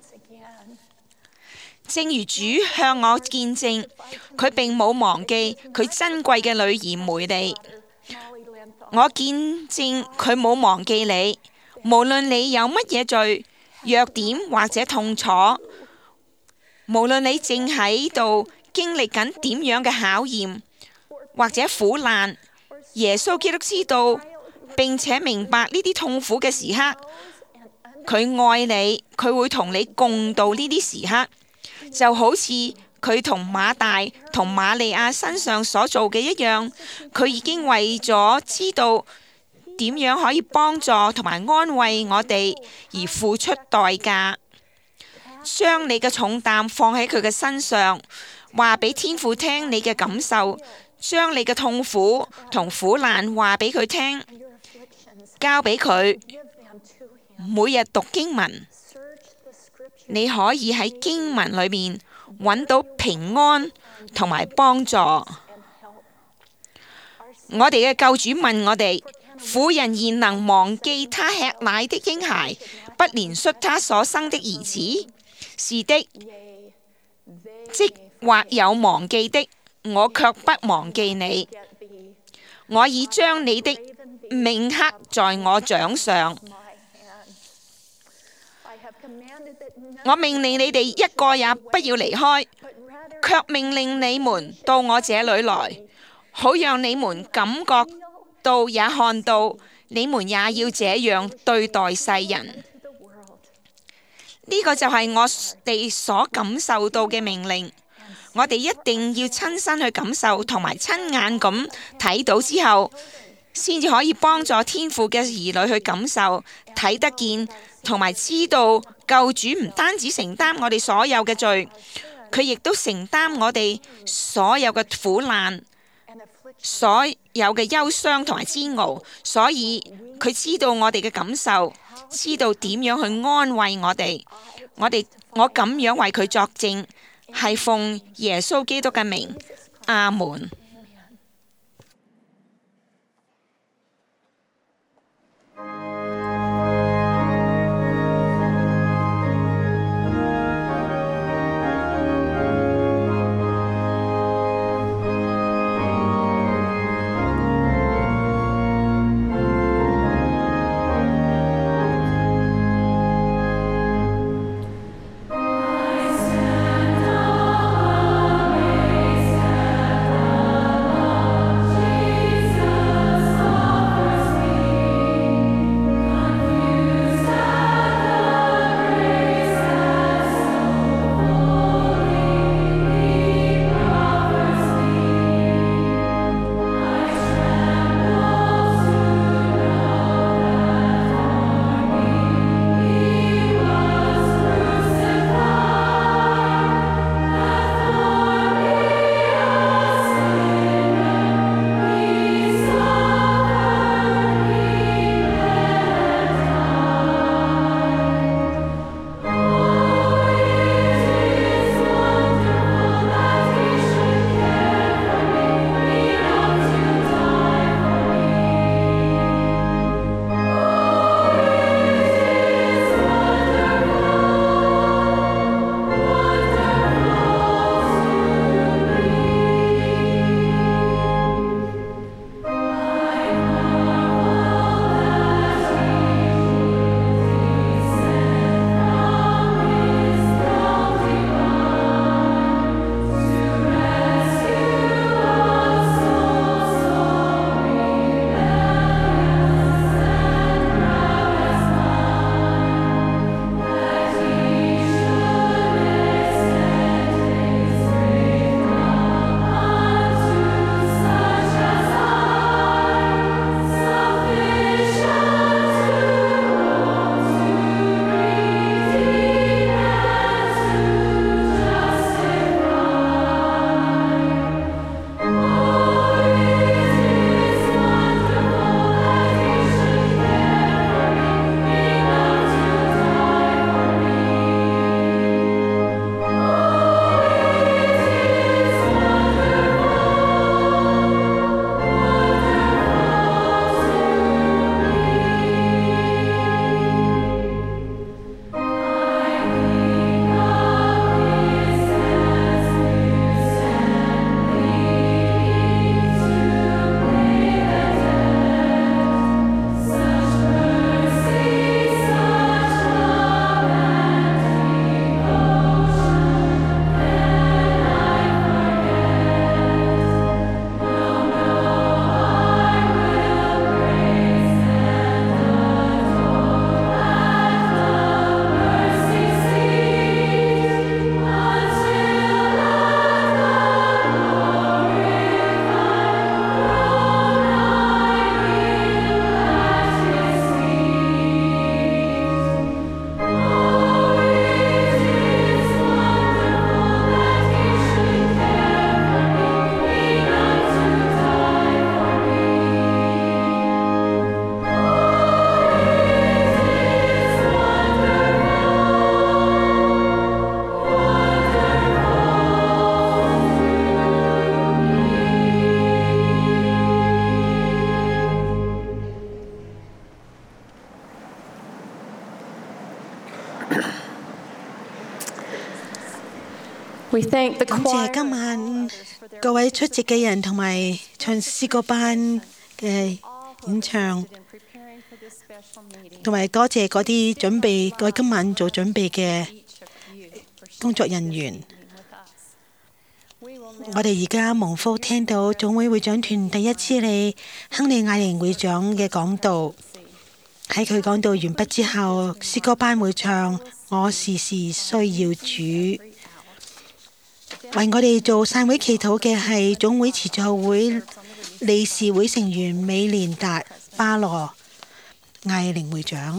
正如主向我見證，佢並冇忘記佢珍貴嘅女兒梅利。我見證佢冇忘記你，無論你有乜嘢罪、弱點或者痛楚，無論你正喺度經歷緊點樣嘅考驗或者苦難，耶穌基督知道並且明白呢啲痛苦嘅時刻，佢愛你，佢會同你共度呢啲時刻，就好似佢同馬大同瑪利亞身上所做嘅一樣。佢已經為咗知道點樣可以幫助同埋安慰我哋而付出代價，將你嘅重擔放喺佢嘅身上，話俾天父聽你嘅感受，將你嘅痛苦同苦難話俾佢聽，交俾佢。每日讀經文，你可以喺經文裏面揾到平安同埋幫助。我哋嘅救主問我哋：婦人焉能忘記他吃奶的嬰孩，不憐恤他所生的兒子？是的，即或有忘記的，我卻不忘記你。我已將你的銘刻在我掌上。我命令你哋一個也不要離開，卻命令你們到我這裏來，好讓你們感覺到也看到，你們也要這樣對待世人。呢個就係我哋所感受到嘅命令。我哋一定要親身去感受同埋親眼咁睇到之後，先至可以幫助天父嘅兒女去感受、睇得見同埋知道救主唔單止承擔我哋所有嘅罪，佢亦都承擔我哋所有嘅苦難所有嘅憂傷同埋煎熬，所以佢知道我哋嘅感受，知道點樣去安慰我哋。我咁樣為佢作證，係奉耶穌基督嘅名，阿門。 感謝今晚各位出席嘅人同埋唱詩歌班嘅演唱，同埋多謝嗰啲為今晚做準備嘅工作人員。我哋而家蒙福聽到總會會長團第一次嚟亨利亞寧會長嘅講道。喺佢講道完畢之後，詩歌班會唱《我時時需要主》。為我哋做散會祈禱嘅係總會慈助會理事會成員美蓮達巴羅艾玲會長。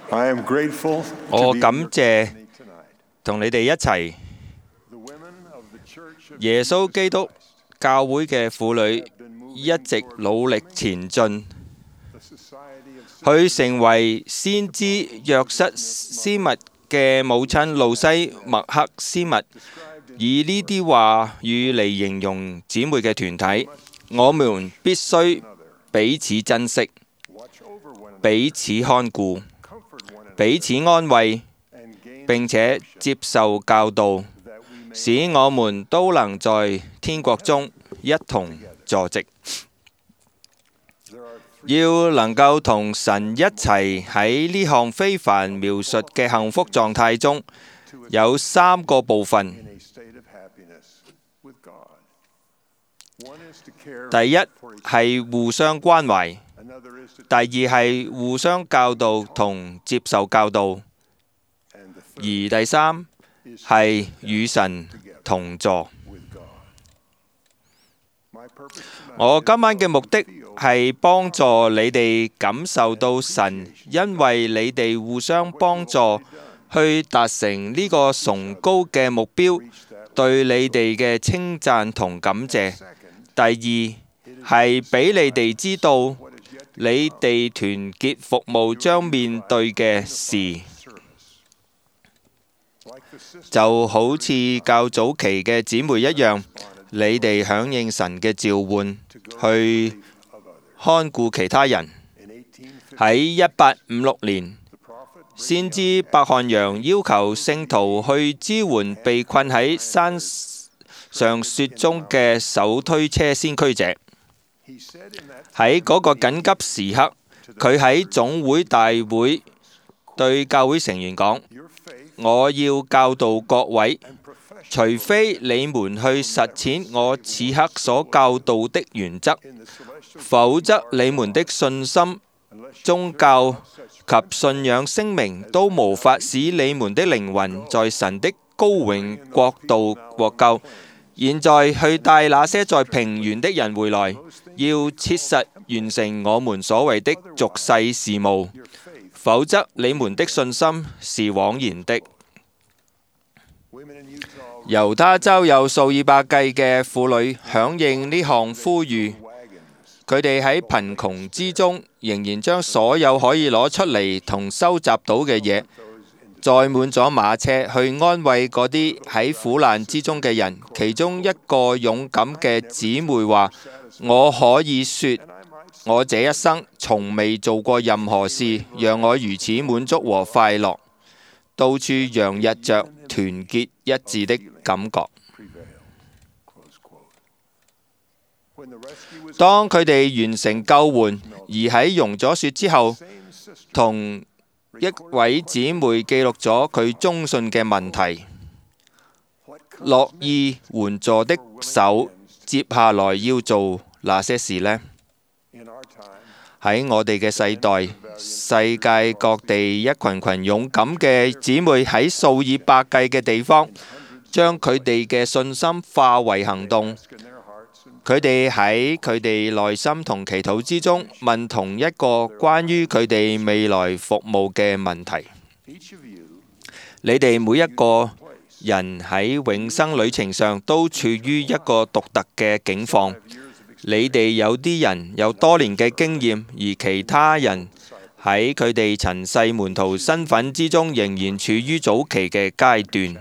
我感謝同你哋一齊耶穌基督教會嘅婦女一直努力前進，佢成為先知約瑟斯密嘅母親路西麥克斯密，以呢啲話語嚟形容姊妹嘅團體。我們必須彼此珍惜，彼此看顧，彼此安慰，並且接受教導，使我們都能在天國中一同坐席。要能夠同神一齊喺呢項非凡描述嘅幸福狀態中，有3個部分。第一係互相關懷，第二係互相教導同接受教導，而第三係與神同坐。我今晚嘅目的係幫助你哋感受到神因為你哋互相幫助去達成呢個崇高嘅目標，對你哋嘅稱讚同感謝。第二係俾你哋知道你哋團結服務將面對嘅事，就好似較早期嘅姊妹一樣，你哋響應神嘅召喚，去看顧其他人。喺1856年，先知伯翰楊要求聖徒去支援被困喺山上雪中嘅手推車先驅者。喺嗰個緊急時刻，佢喺總會大會對教會成員講：我要教導各位，除非你們去實踐我此刻所教導的原則，否則你們的信心、宗教及信仰聲明都無法使你們的靈魂在神的高榮國度獲救。現在去帶那些在平原的人回來，要切實完成我們所謂的俗世事務，否則你們的信心是枉然的。猶他州有數以百計嘅婦女響應呢項呼籲，佢哋喺貧窮之中仍然將所有可以攞出嚟同收集到嘅嘢載滿咗馬車，去安慰嗰啲喺苦難之中嘅人。其中一個勇敢嘅姊妹話：我可以說，我這一生從未做過任何事讓我如此滿足和快樂，到處洋溢着團結一致的感覺。當佢哋完成救援，而喺融咗雪之後，同一位姊妹記錄咗佢忠信嘅問題，樂意援助的手接下來要做哪些事呢？喺我哋嘅世代，世界各地一群群勇敢嘅姊妹喺數以百計嘅地方，將佢哋嘅信心化為行動。佢哋喺佢哋內心同祈禱之中問同一個關於佢哋未來服務嘅問題。你哋每一個人喺永生旅程上都處於一個獨特嘅境況。你哋有啲人有多年嘅經驗，而其他人喺佢哋塵世門徒身份之中仍然處於早期嘅階段。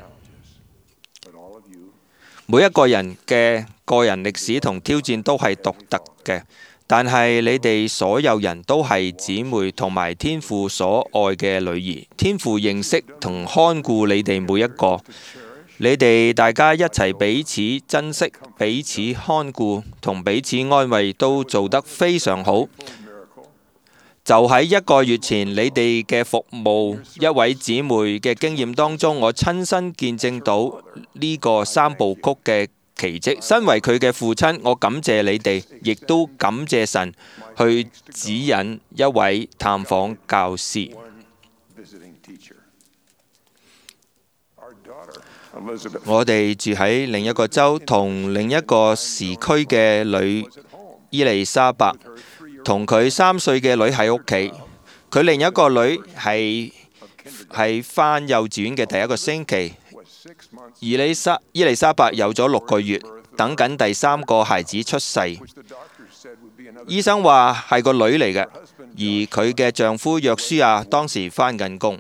每一個人嘅個人歷史同挑戰都係獨特嘅，但係你哋所有人都係姊妹同埋天父所愛嘅女兒。天父認識同看顧你哋每一個，你哋大家一齊彼此珍惜、彼此看顧同彼此安慰，都做得非常好。就喺1個月前，你哋嘅服務一位姊妹嘅經驗當中，我親身見證到呢個3部曲嘅奇蹟。身為佢嘅父親，我感謝你哋，亦都感謝神去指引一位探訪教師。我哋住喺另一個州，同另一個時區嘅女伊麗莎白，同佢3歲嘅女喺屋企。 佢另一個女係返幼稚園嘅第一個星期，伊麗莎白有咗6個月，等緊第3個孩子出世。醫生話係個女嚟嘅，而佢嘅丈夫約書亞當時返緊工。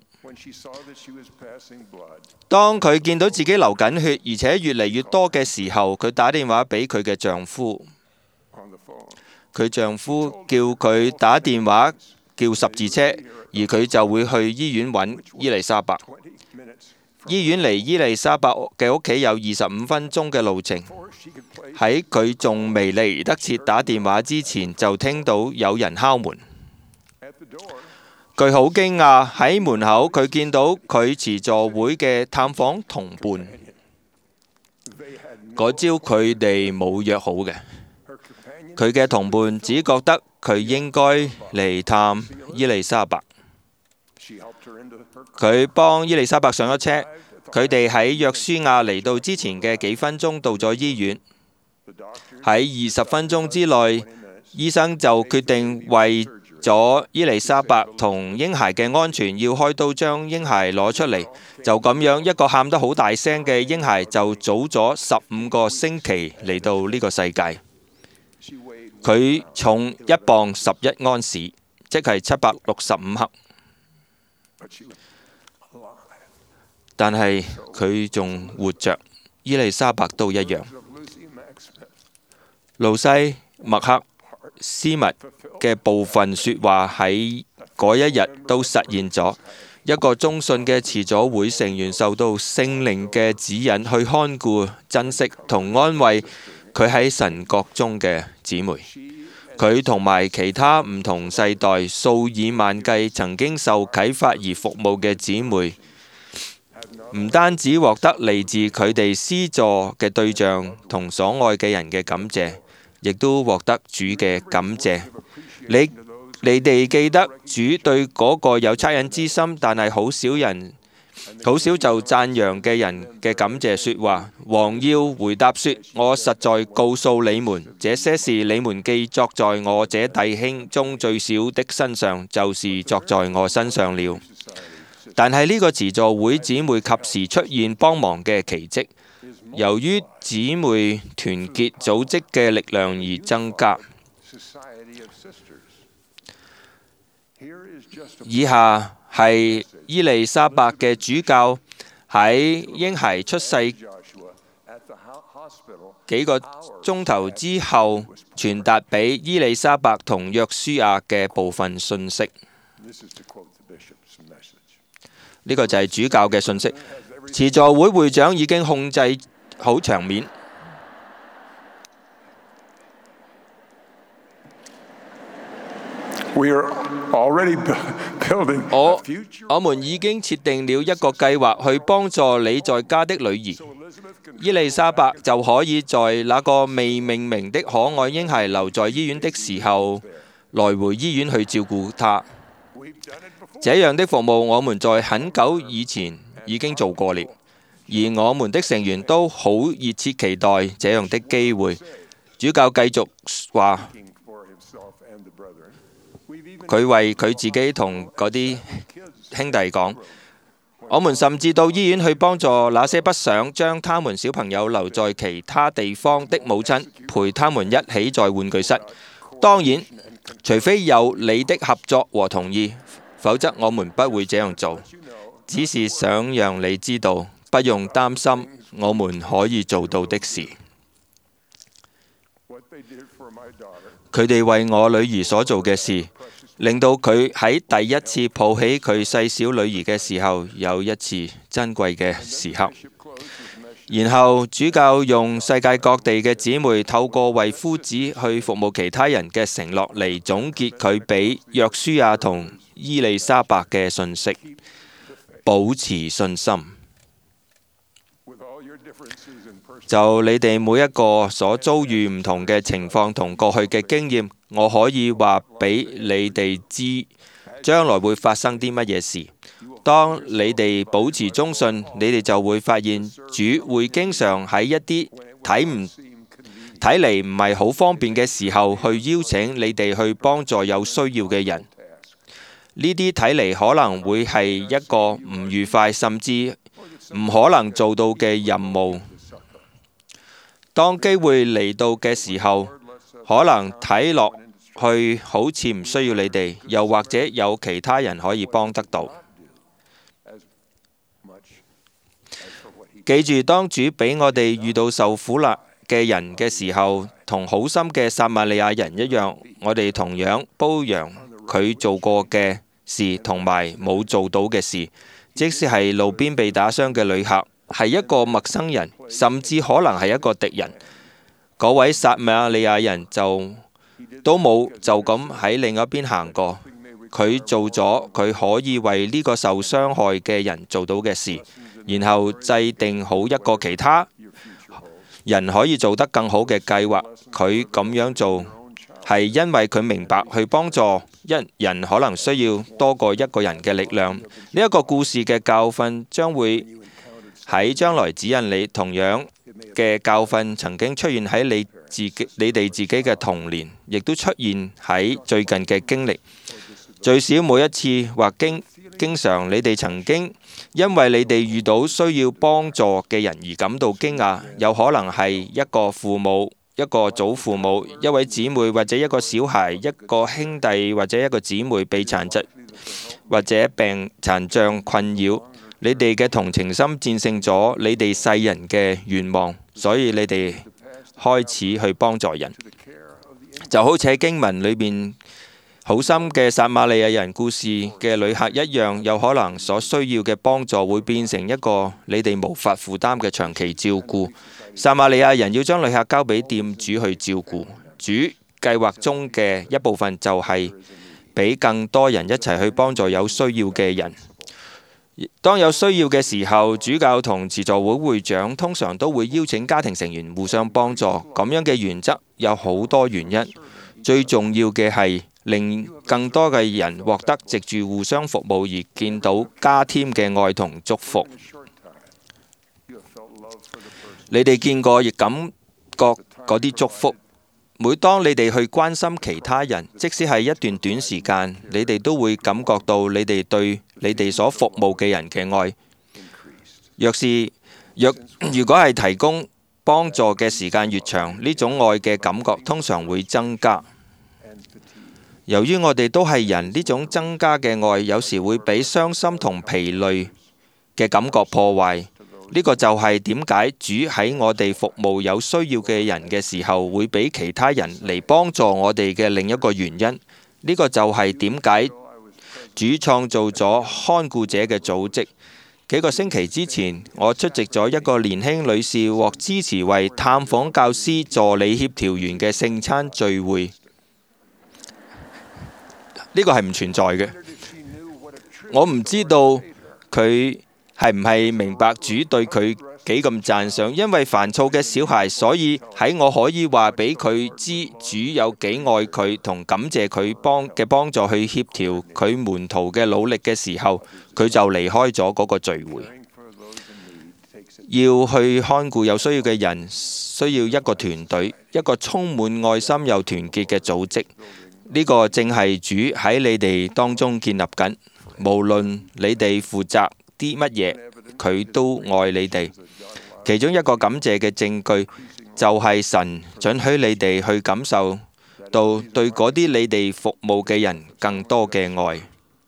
當佢見到自己流緊血，而且越嚟越多嘅時候，佢打電話俾佢嘅丈夫。佢丈夫叫佢打電話叫十字車，而佢就會去醫院揾伊麗莎白。醫院離伊麗莎白嘅屋企有25分鐘嘅路程。喺佢仲未嚟得切打電話之前，就聽到有人敲門。佢好驚訝，喺門口佢見到佢慈助會嘅探訪同伴。嗰朝佢哋冇約好嘅，佢嘅同伴只覺得佢應該嚟探伊麗莎白。佢幫伊麗莎白上咗車，佢哋喺約書亞嚟到之前嘅幾分鐘到咗醫院。喺20分鐘之內，醫生就決定為咗伊麗莎白同嬰孩嘅安全，要開刀將嬰孩攞出嚟。就咁樣，一個喊得好大聲嘅嬰孩就早咗15個星期嚟到呢個世界。佢重1磅11安士，即係765克。但係佢仲活着，伊麗莎白都一樣。路西麥克斯密嘅部分說話喺嗰一日都實現咗。一個忠信嘅慈祖會成員受到聖靈嘅指引去看顧、珍惜同安慰佢喺神國中嘅姊妹。佢同埋其他唔同世代數以萬計曾經受啟發而服務嘅姊妹，唔單止獲得嚟自佢哋施助嘅對象同所愛嘅人嘅感謝，亦都獲得主嘅感謝。你哋記得主對嗰個有惻隱之心，但係好少就讚揚嘅人嘅感謝說話。王要回答說：我實在告訴你們，這些事你們既作在我這弟兄中最小的身上，就是作在我身上了。但係呢個慈助會姊妹及時出現幫忙嘅奇蹟，由於姊妹團結組織嘅力量而增加。以下係伊麗莎白嘅主教喺嬰孩出世幾個鐘頭之後傳達俾伊麗莎白同約書亞嘅部分信息。呢個就係主教嘅信息。慈助會會長已經控制好場面。我們已經設定了一個計劃去幫助你在家的女兒伊麗莎白，就可以在那個未命名的可愛嬰孩留在醫院的時候，來回醫院去照顧他。這樣的服務我們在很久以前已經做過了，而我們的成員都好熱切期待這樣的機會。主教繼續話，佢為佢自己同嗰啲兄弟講，我們甚至到醫院去幫助那些不想將他們小朋友留在其他地方的母親，陪他們一起在玩具室。當然，除非有你的合作和同意，否則我們不會這樣做。只是想讓你知道，不用擔心，我們可以做到的事。佢哋為我女兒所做嘅事，令到佢喺第一次抱起佢細小女兒嘅時候，有一次珍貴嘅時刻。然後主教用世界各地嘅姊妹透過為夫子去服務其他人嘅承諾嚟總結佢俾約書亞同伊麗莎白嘅信息：保持信心。就你哋每一個所遭遇唔同嘅情況同過去嘅經驗，我可以話俾你哋知，將來會發生啲乜嘢事。當你哋保持忠信，你哋就會發現主會經常喺一啲睇嚟唔係好方便嘅時候，去邀請你哋去幫助有需要嘅人。 呢啲睇嚟可能會係一個唔愉快，甚至唔可能做到嘅任務。當機會嚟到嘅時候，可能睇落去好似唔需要你哋，又或者有其他人可以幫得到。記住，當主俾我哋遇到受苦難嘅人嘅時候，同好心嘅撒瑪利亞人一樣，我哋同樣褒揚佢做過嘅事同埋冇做到嘅事。即使係路邊被打傷嘅旅客，係一個陌生人，甚至可能係一個敵人，嗰位撒瑪利亞人都冇就咁喺另一邊行過。佢做咗佢可以為呢個受傷害嘅人做到嘅事，然後制定好一個其他人可以做得更好嘅計劃。佢咁樣做係因為佢明白去幫助一人可能需要多過一個人嘅力量。呢一個故事嘅教訓將會喺將來指引你，同樣嘅教訓曾經出現喺你哋自己嘅童年，亦都出現喺最近嘅經歷。最少每一次或經常，你哋曾經因為你哋遇到需要幫助嘅人而感到驚訝。有可能係一個父母、一個祖父母、一位姊妹或者一個小孩、一個兄弟或者一個姊妹被殘疾或者殘障困擾。你哋嘅同情心戰勝咗你哋世人嘅願望，所以你哋開始去幫助人。就好似喺經文裏面好心嘅撒瑪利亞人故事嘅旅客一樣，有可能所需要嘅幫助會變成一個你哋無法負擔嘅長期照顧。撒瑪利亞人要將旅客交俾店主去照顧。主計劃中嘅一部分就係俾更多人一齊去幫助有需要嘅人。當有需要嘅時候，主教同慈助會會長通常都會邀請家庭成員互相幫助。咁樣嘅原則有好多原因，最重要嘅係令更多嘅人獲得藉住互相服務而見到加添嘅愛同祝福。你哋見過亦感覺嗰啲祝福。每當你哋去關心其他人，即使係一段短時間，你哋都會感覺到你哋對你哋所服務嘅人嘅愛。如果係提供幫助嘅時間越長，呢種愛嘅感覺通常會增加。由於我哋都係人，呢種增加嘅愛有時會俾傷心同疲累嘅感覺破壞。呢個就係點解主喺我哋服務有需要嘅人嘅時候，會俾其他人嚟幫助我哋嘅另一個原因。呢個就係點解主創造咗看顧者嘅組織。幾個星期之前，我出席咗一個年輕女士獲支持為探訪教師助理協調員嘅聖餐聚會。呢個係唔存在嘅。我唔知道佢係唔係明白主對佢幾咁讚賞？因為煩躁嘅小孩，所以喺我可以話俾佢知主有幾愛佢同感謝佢幫助去協調佢門徒嘅努力嘅時候，佢就離開咗嗰個聚會。要去看顧有需要嘅人，需要一個團隊，一個充滿愛心又團結嘅組織。呢個正係主喺你哋當中建立緊。無論你哋負責啲乜嘢，佢都愛你哋。其中一個感謝嘅證據就係神准許你哋去感受到對嗰啲你哋服務嘅人更多嘅愛。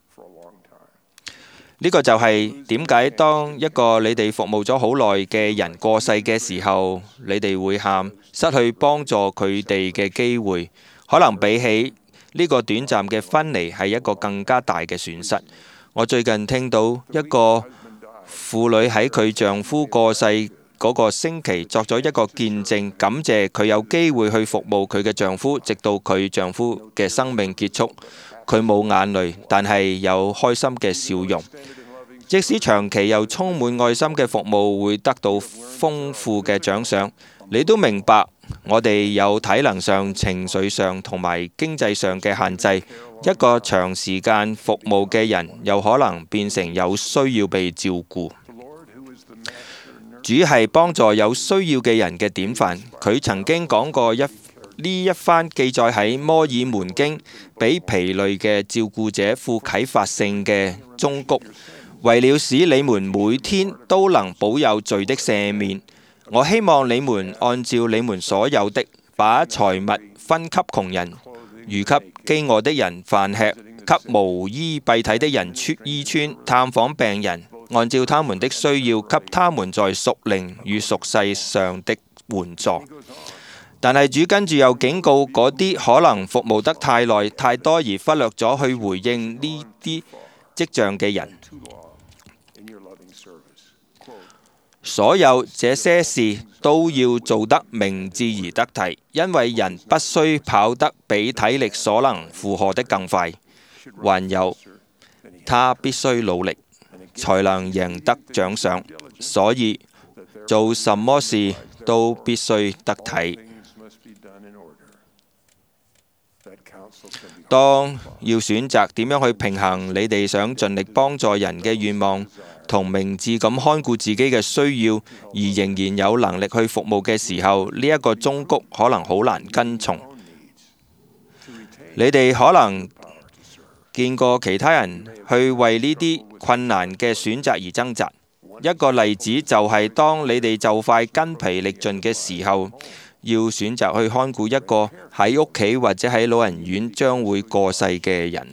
呢個就係點解當一個你哋服務咗好耐嘅人過世嘅時候，你哋會喊，失去幫助佢哋嘅機會，可能比起呢個短暫嘅分離係一個更加大嘅損失。我最近聽到一個婦女喺佢丈夫過世嗰個星期作咗一個見證，感謝佢有機會去服務佢嘅丈夫，直到佢丈夫嘅生命結束。佢冇眼淚，但係有開心嘅笑容。即使長期又充滿愛心嘅服務會得到豐富嘅獎賞，你都明白我哋有體能上、情緒上同埋經濟上嘅限制。一個長時間服務嘅人有可能變成有需要被照顧。主係幫助有需要嘅人嘅典範。佢曾經講過一呢一番記載喺摩爾門經，俾疲累嘅照顧者富啟發性嘅忠告，為了使你們每天都能保有罪的赦免，我希望你們按照你們所有的，把財物分給窮人，如給飢餓的人飯吃，給無衣蔽體的人衣穿，探訪病人，按照他們的需要，給他們在屬靈與屬世上的援助。但係主跟住又警告嗰啲可能服務得太耐太多而忽略咗去回應呢啲跡象嘅人，所有這些事都要做得明智而得體，因為人不須跑得比體力所能負荷的更快，還有他必須努力才能贏得獎賞，所以做什麼事都必須得體。當要選擇點樣去平衡你哋想盡力幫助人嘅願望，同明智咁看顧自己嘅需要，而仍然有能力去服務嘅時候，呢一個忠告可能好難跟從。你哋可能見過其他人去為呢啲困難嘅選擇而掙扎。一個例子就係當你哋就快筋疲力盡嘅時候，要選擇去看顧一個喺屋企或者喺老人院將會過世嘅人。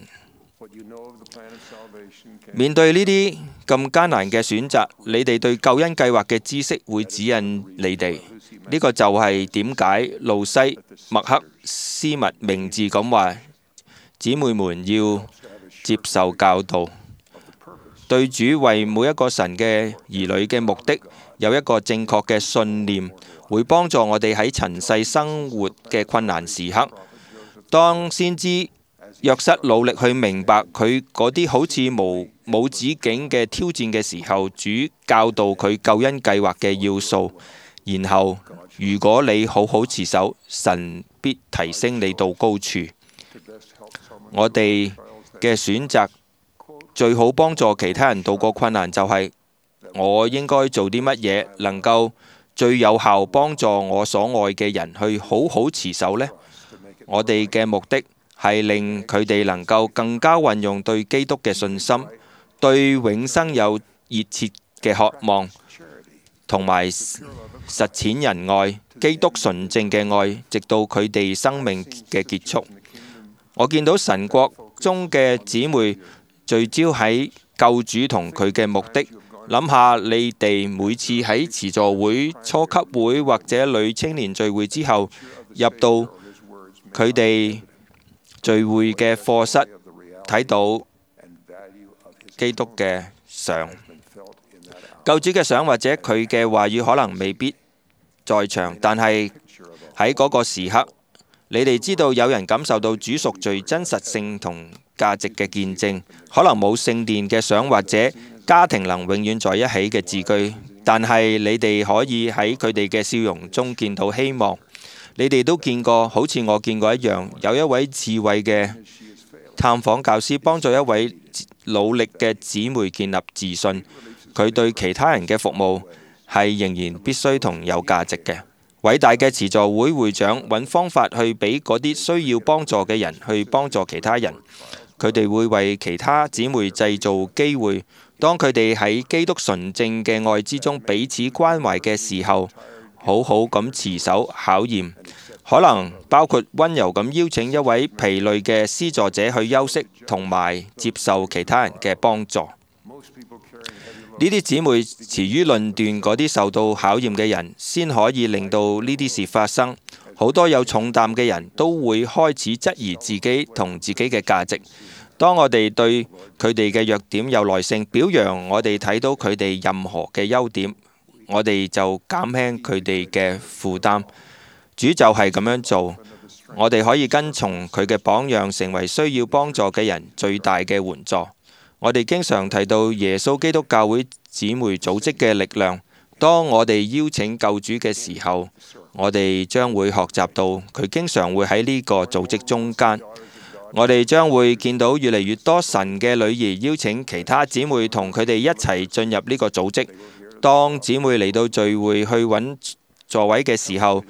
面對呢啲咁艱難嘅選擇，你哋對救恩計劃嘅知識會指引你哋。呢個就係點解路西·麥克斯密明智咁話，姊妹們要接受教導。對主為每一個神嘅兒女嘅目的有一個正確嘅信念，會幫助我哋喺塵世生活嘅困難時刻。當先知約瑟努力去明白佢嗰啲好似無止境嘅挑戰嘅時候，主教導佢救恩計劃嘅要素，然後如果你好好持守，神必提升你到高處。我哋嘅選擇最好幫助其他人渡過困難，就係我應該做啲乜嘢能夠最有效幫助我所愛嘅人去好好持守呢？我哋嘅目的係令佢哋能夠更加運用對基督嘅信心，對永生有熱切嘅渴望，同埋實踐仁愛、基督純正嘅愛，直到佢哋生命嘅結束。我見到神國中嘅姊妹聚焦喺救主同佢嘅目的。諗下你哋每次喺慈助會、初級會或者女青年聚會之後，入到佢哋聚會嘅課室，睇到基督嘅相，救主嘅相，或者佢嘅話語可能未必在場，但係喺嗰個時刻，你哋知道有人感受到主贖罪真實性同價值嘅見證。可能冇聖殿嘅相或者家庭能永遠在一起嘅字句，但係你哋可以喺佢哋嘅笑容中見到希望。你哋都見過，好似我見過一樣，有一位智慧嘅探訪教師幫助一位努力嘅姊妹建立自信。佢對其他人嘅服務係仍然必須同有價值嘅。偉大嘅慈助會會長揾方法去俾嗰啲需要幫助嘅人去幫助其他人。佢哋會為其他姊妹製造機會。當佢哋喺基督純正嘅愛之中彼此關懷嘅時候，好好咁持守考驗，可能包括溫柔咁邀請一位疲累嘅施助者去休息，同埋接受其他人嘅幫助。呢啲姊妹遲於論斷嗰啲受到考驗嘅人，先可以令到呢啲事發生。好多有重擔嘅人都會開始質疑自己同自己嘅價值。當我哋對佢哋嘅弱點有耐性，表揚我哋睇到佢哋任何嘅優點，我哋就減輕佢哋嘅負擔。主就係咁樣做，我哋可以跟從佢嘅榜樣，成為需要幫助嘅人最大嘅援助。我哋經常提到耶穌基督教會姊妹組織嘅力量。當我哋邀請救主嘅時候，我哋將會學習到佢經常會喺呢個組織中間。我哋將會見到越嚟越多神嘅女兒邀請其他姊妹同佢哋一齊進入呢個組織。當姊妹嚟到聚會去揾座位嘅時候，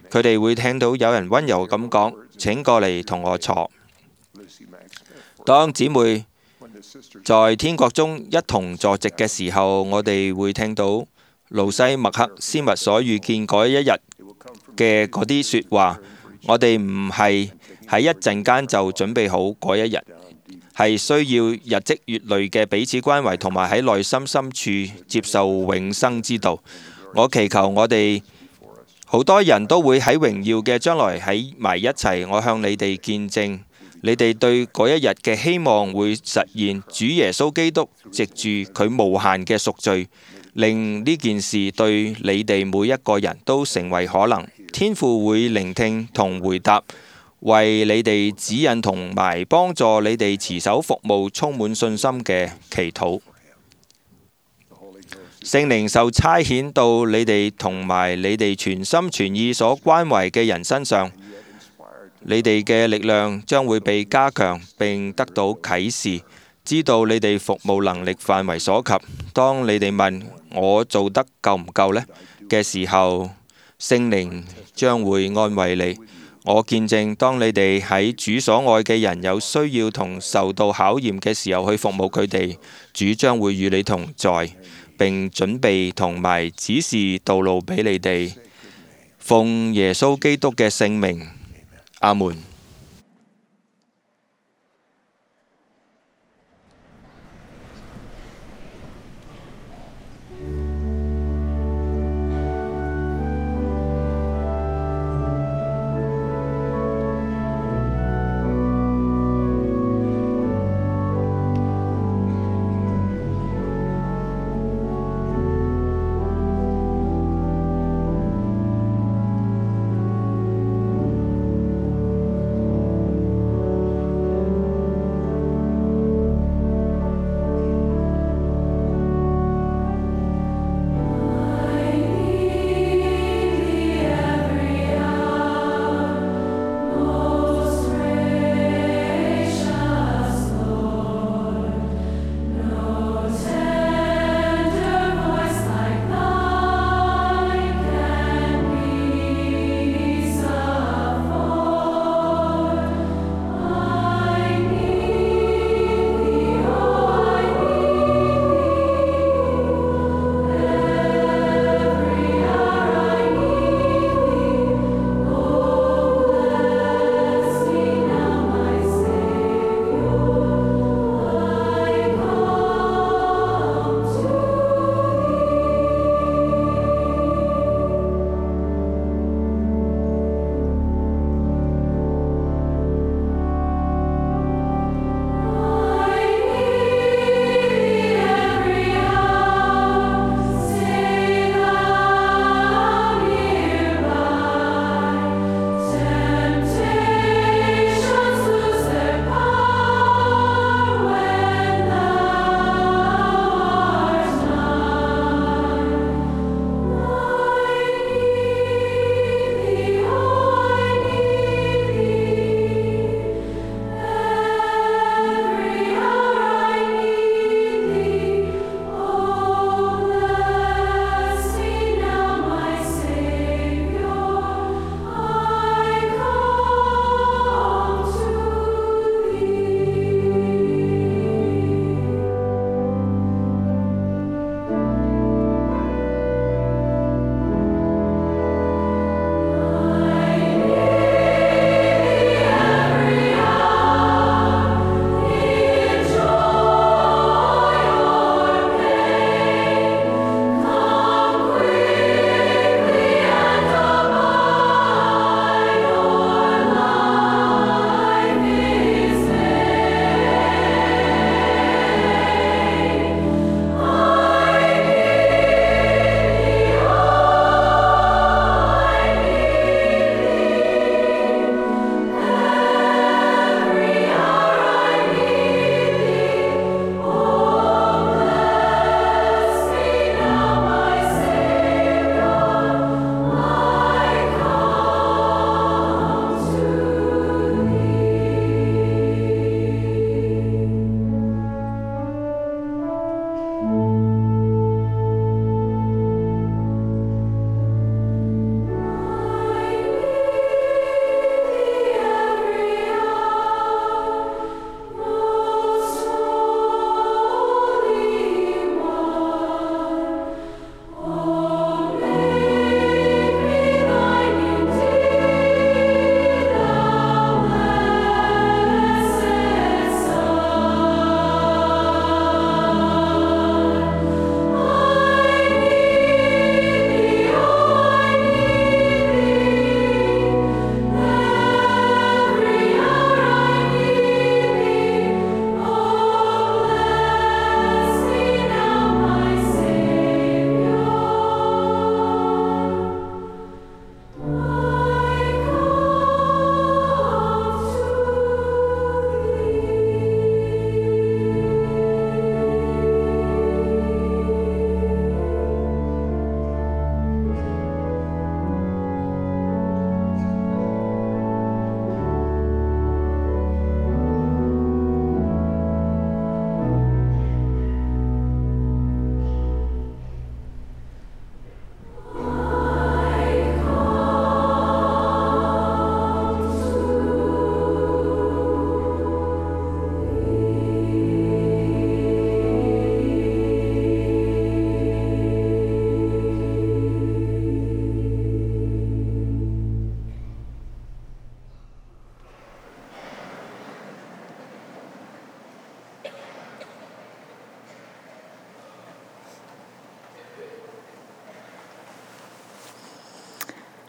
佢哋會聽到有人溫柔咁講：請過嚟同我坐。當姊妹在天國中一同坐席嘅時候，我哋會聽到路西麥克斯密所遇見嗰一日嘅嗰啲說話。我哋唔係喺一陣間就準備好嗰一日，係需要日積月累嘅彼此關懷，同埋喺內心深處接受永生之道。我祈求我哋好多人都會喺榮耀嘅將來喺埋一齊。我向你哋見證，你哋對嗰一日嘅希望會實現。主耶穌基督藉住佢無限嘅贖罪，令呢件事對你哋每一個人都成為可能。天父會聆聽同回答，為你哋指引同埋幫助你哋持守服務充滿信心嘅祈禱。聖靈受差遣到你哋同埋你哋全心全意所關懷嘅人身上，你哋嘅力量將會被加強並得到啟示，知道你哋服務能力範圍所及。當你哋問我做得夠唔夠呢嘅時候，聖靈將會安慰你。我見證，當你哋喺主所愛嘅人有需要同受到考驗嘅時候去服務佢哋，主將會與你同在，並準備同埋指示道路俾你哋。奉耶穌基督嘅聖名，阿門。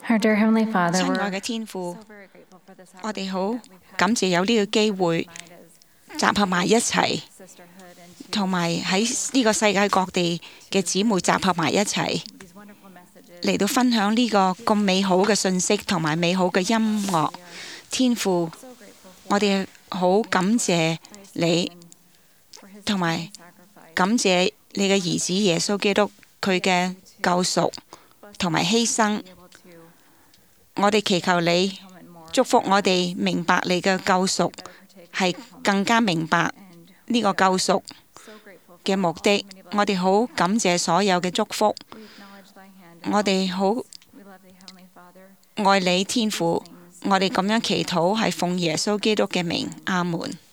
親愛嘅天父，我哋好感謝有呢個機會集合埋一齊，同埋喺呢個世界各地嘅姊妹集合埋一齊，嚟到分享呢個咁美好嘅信息同埋美好嘅音樂。天父，我哋好感謝你，同埋感謝你嘅兒子耶穌基督佢嘅救贖同埋犧牲。我哋祈求你祝福我哋明白你嘅救贖，係更加明白呢個救贖嘅目的。我哋好感謝所有嘅祝福。我哋好愛你天父，我哋咁樣祈禱係奉耶穌基督嘅名，阿門。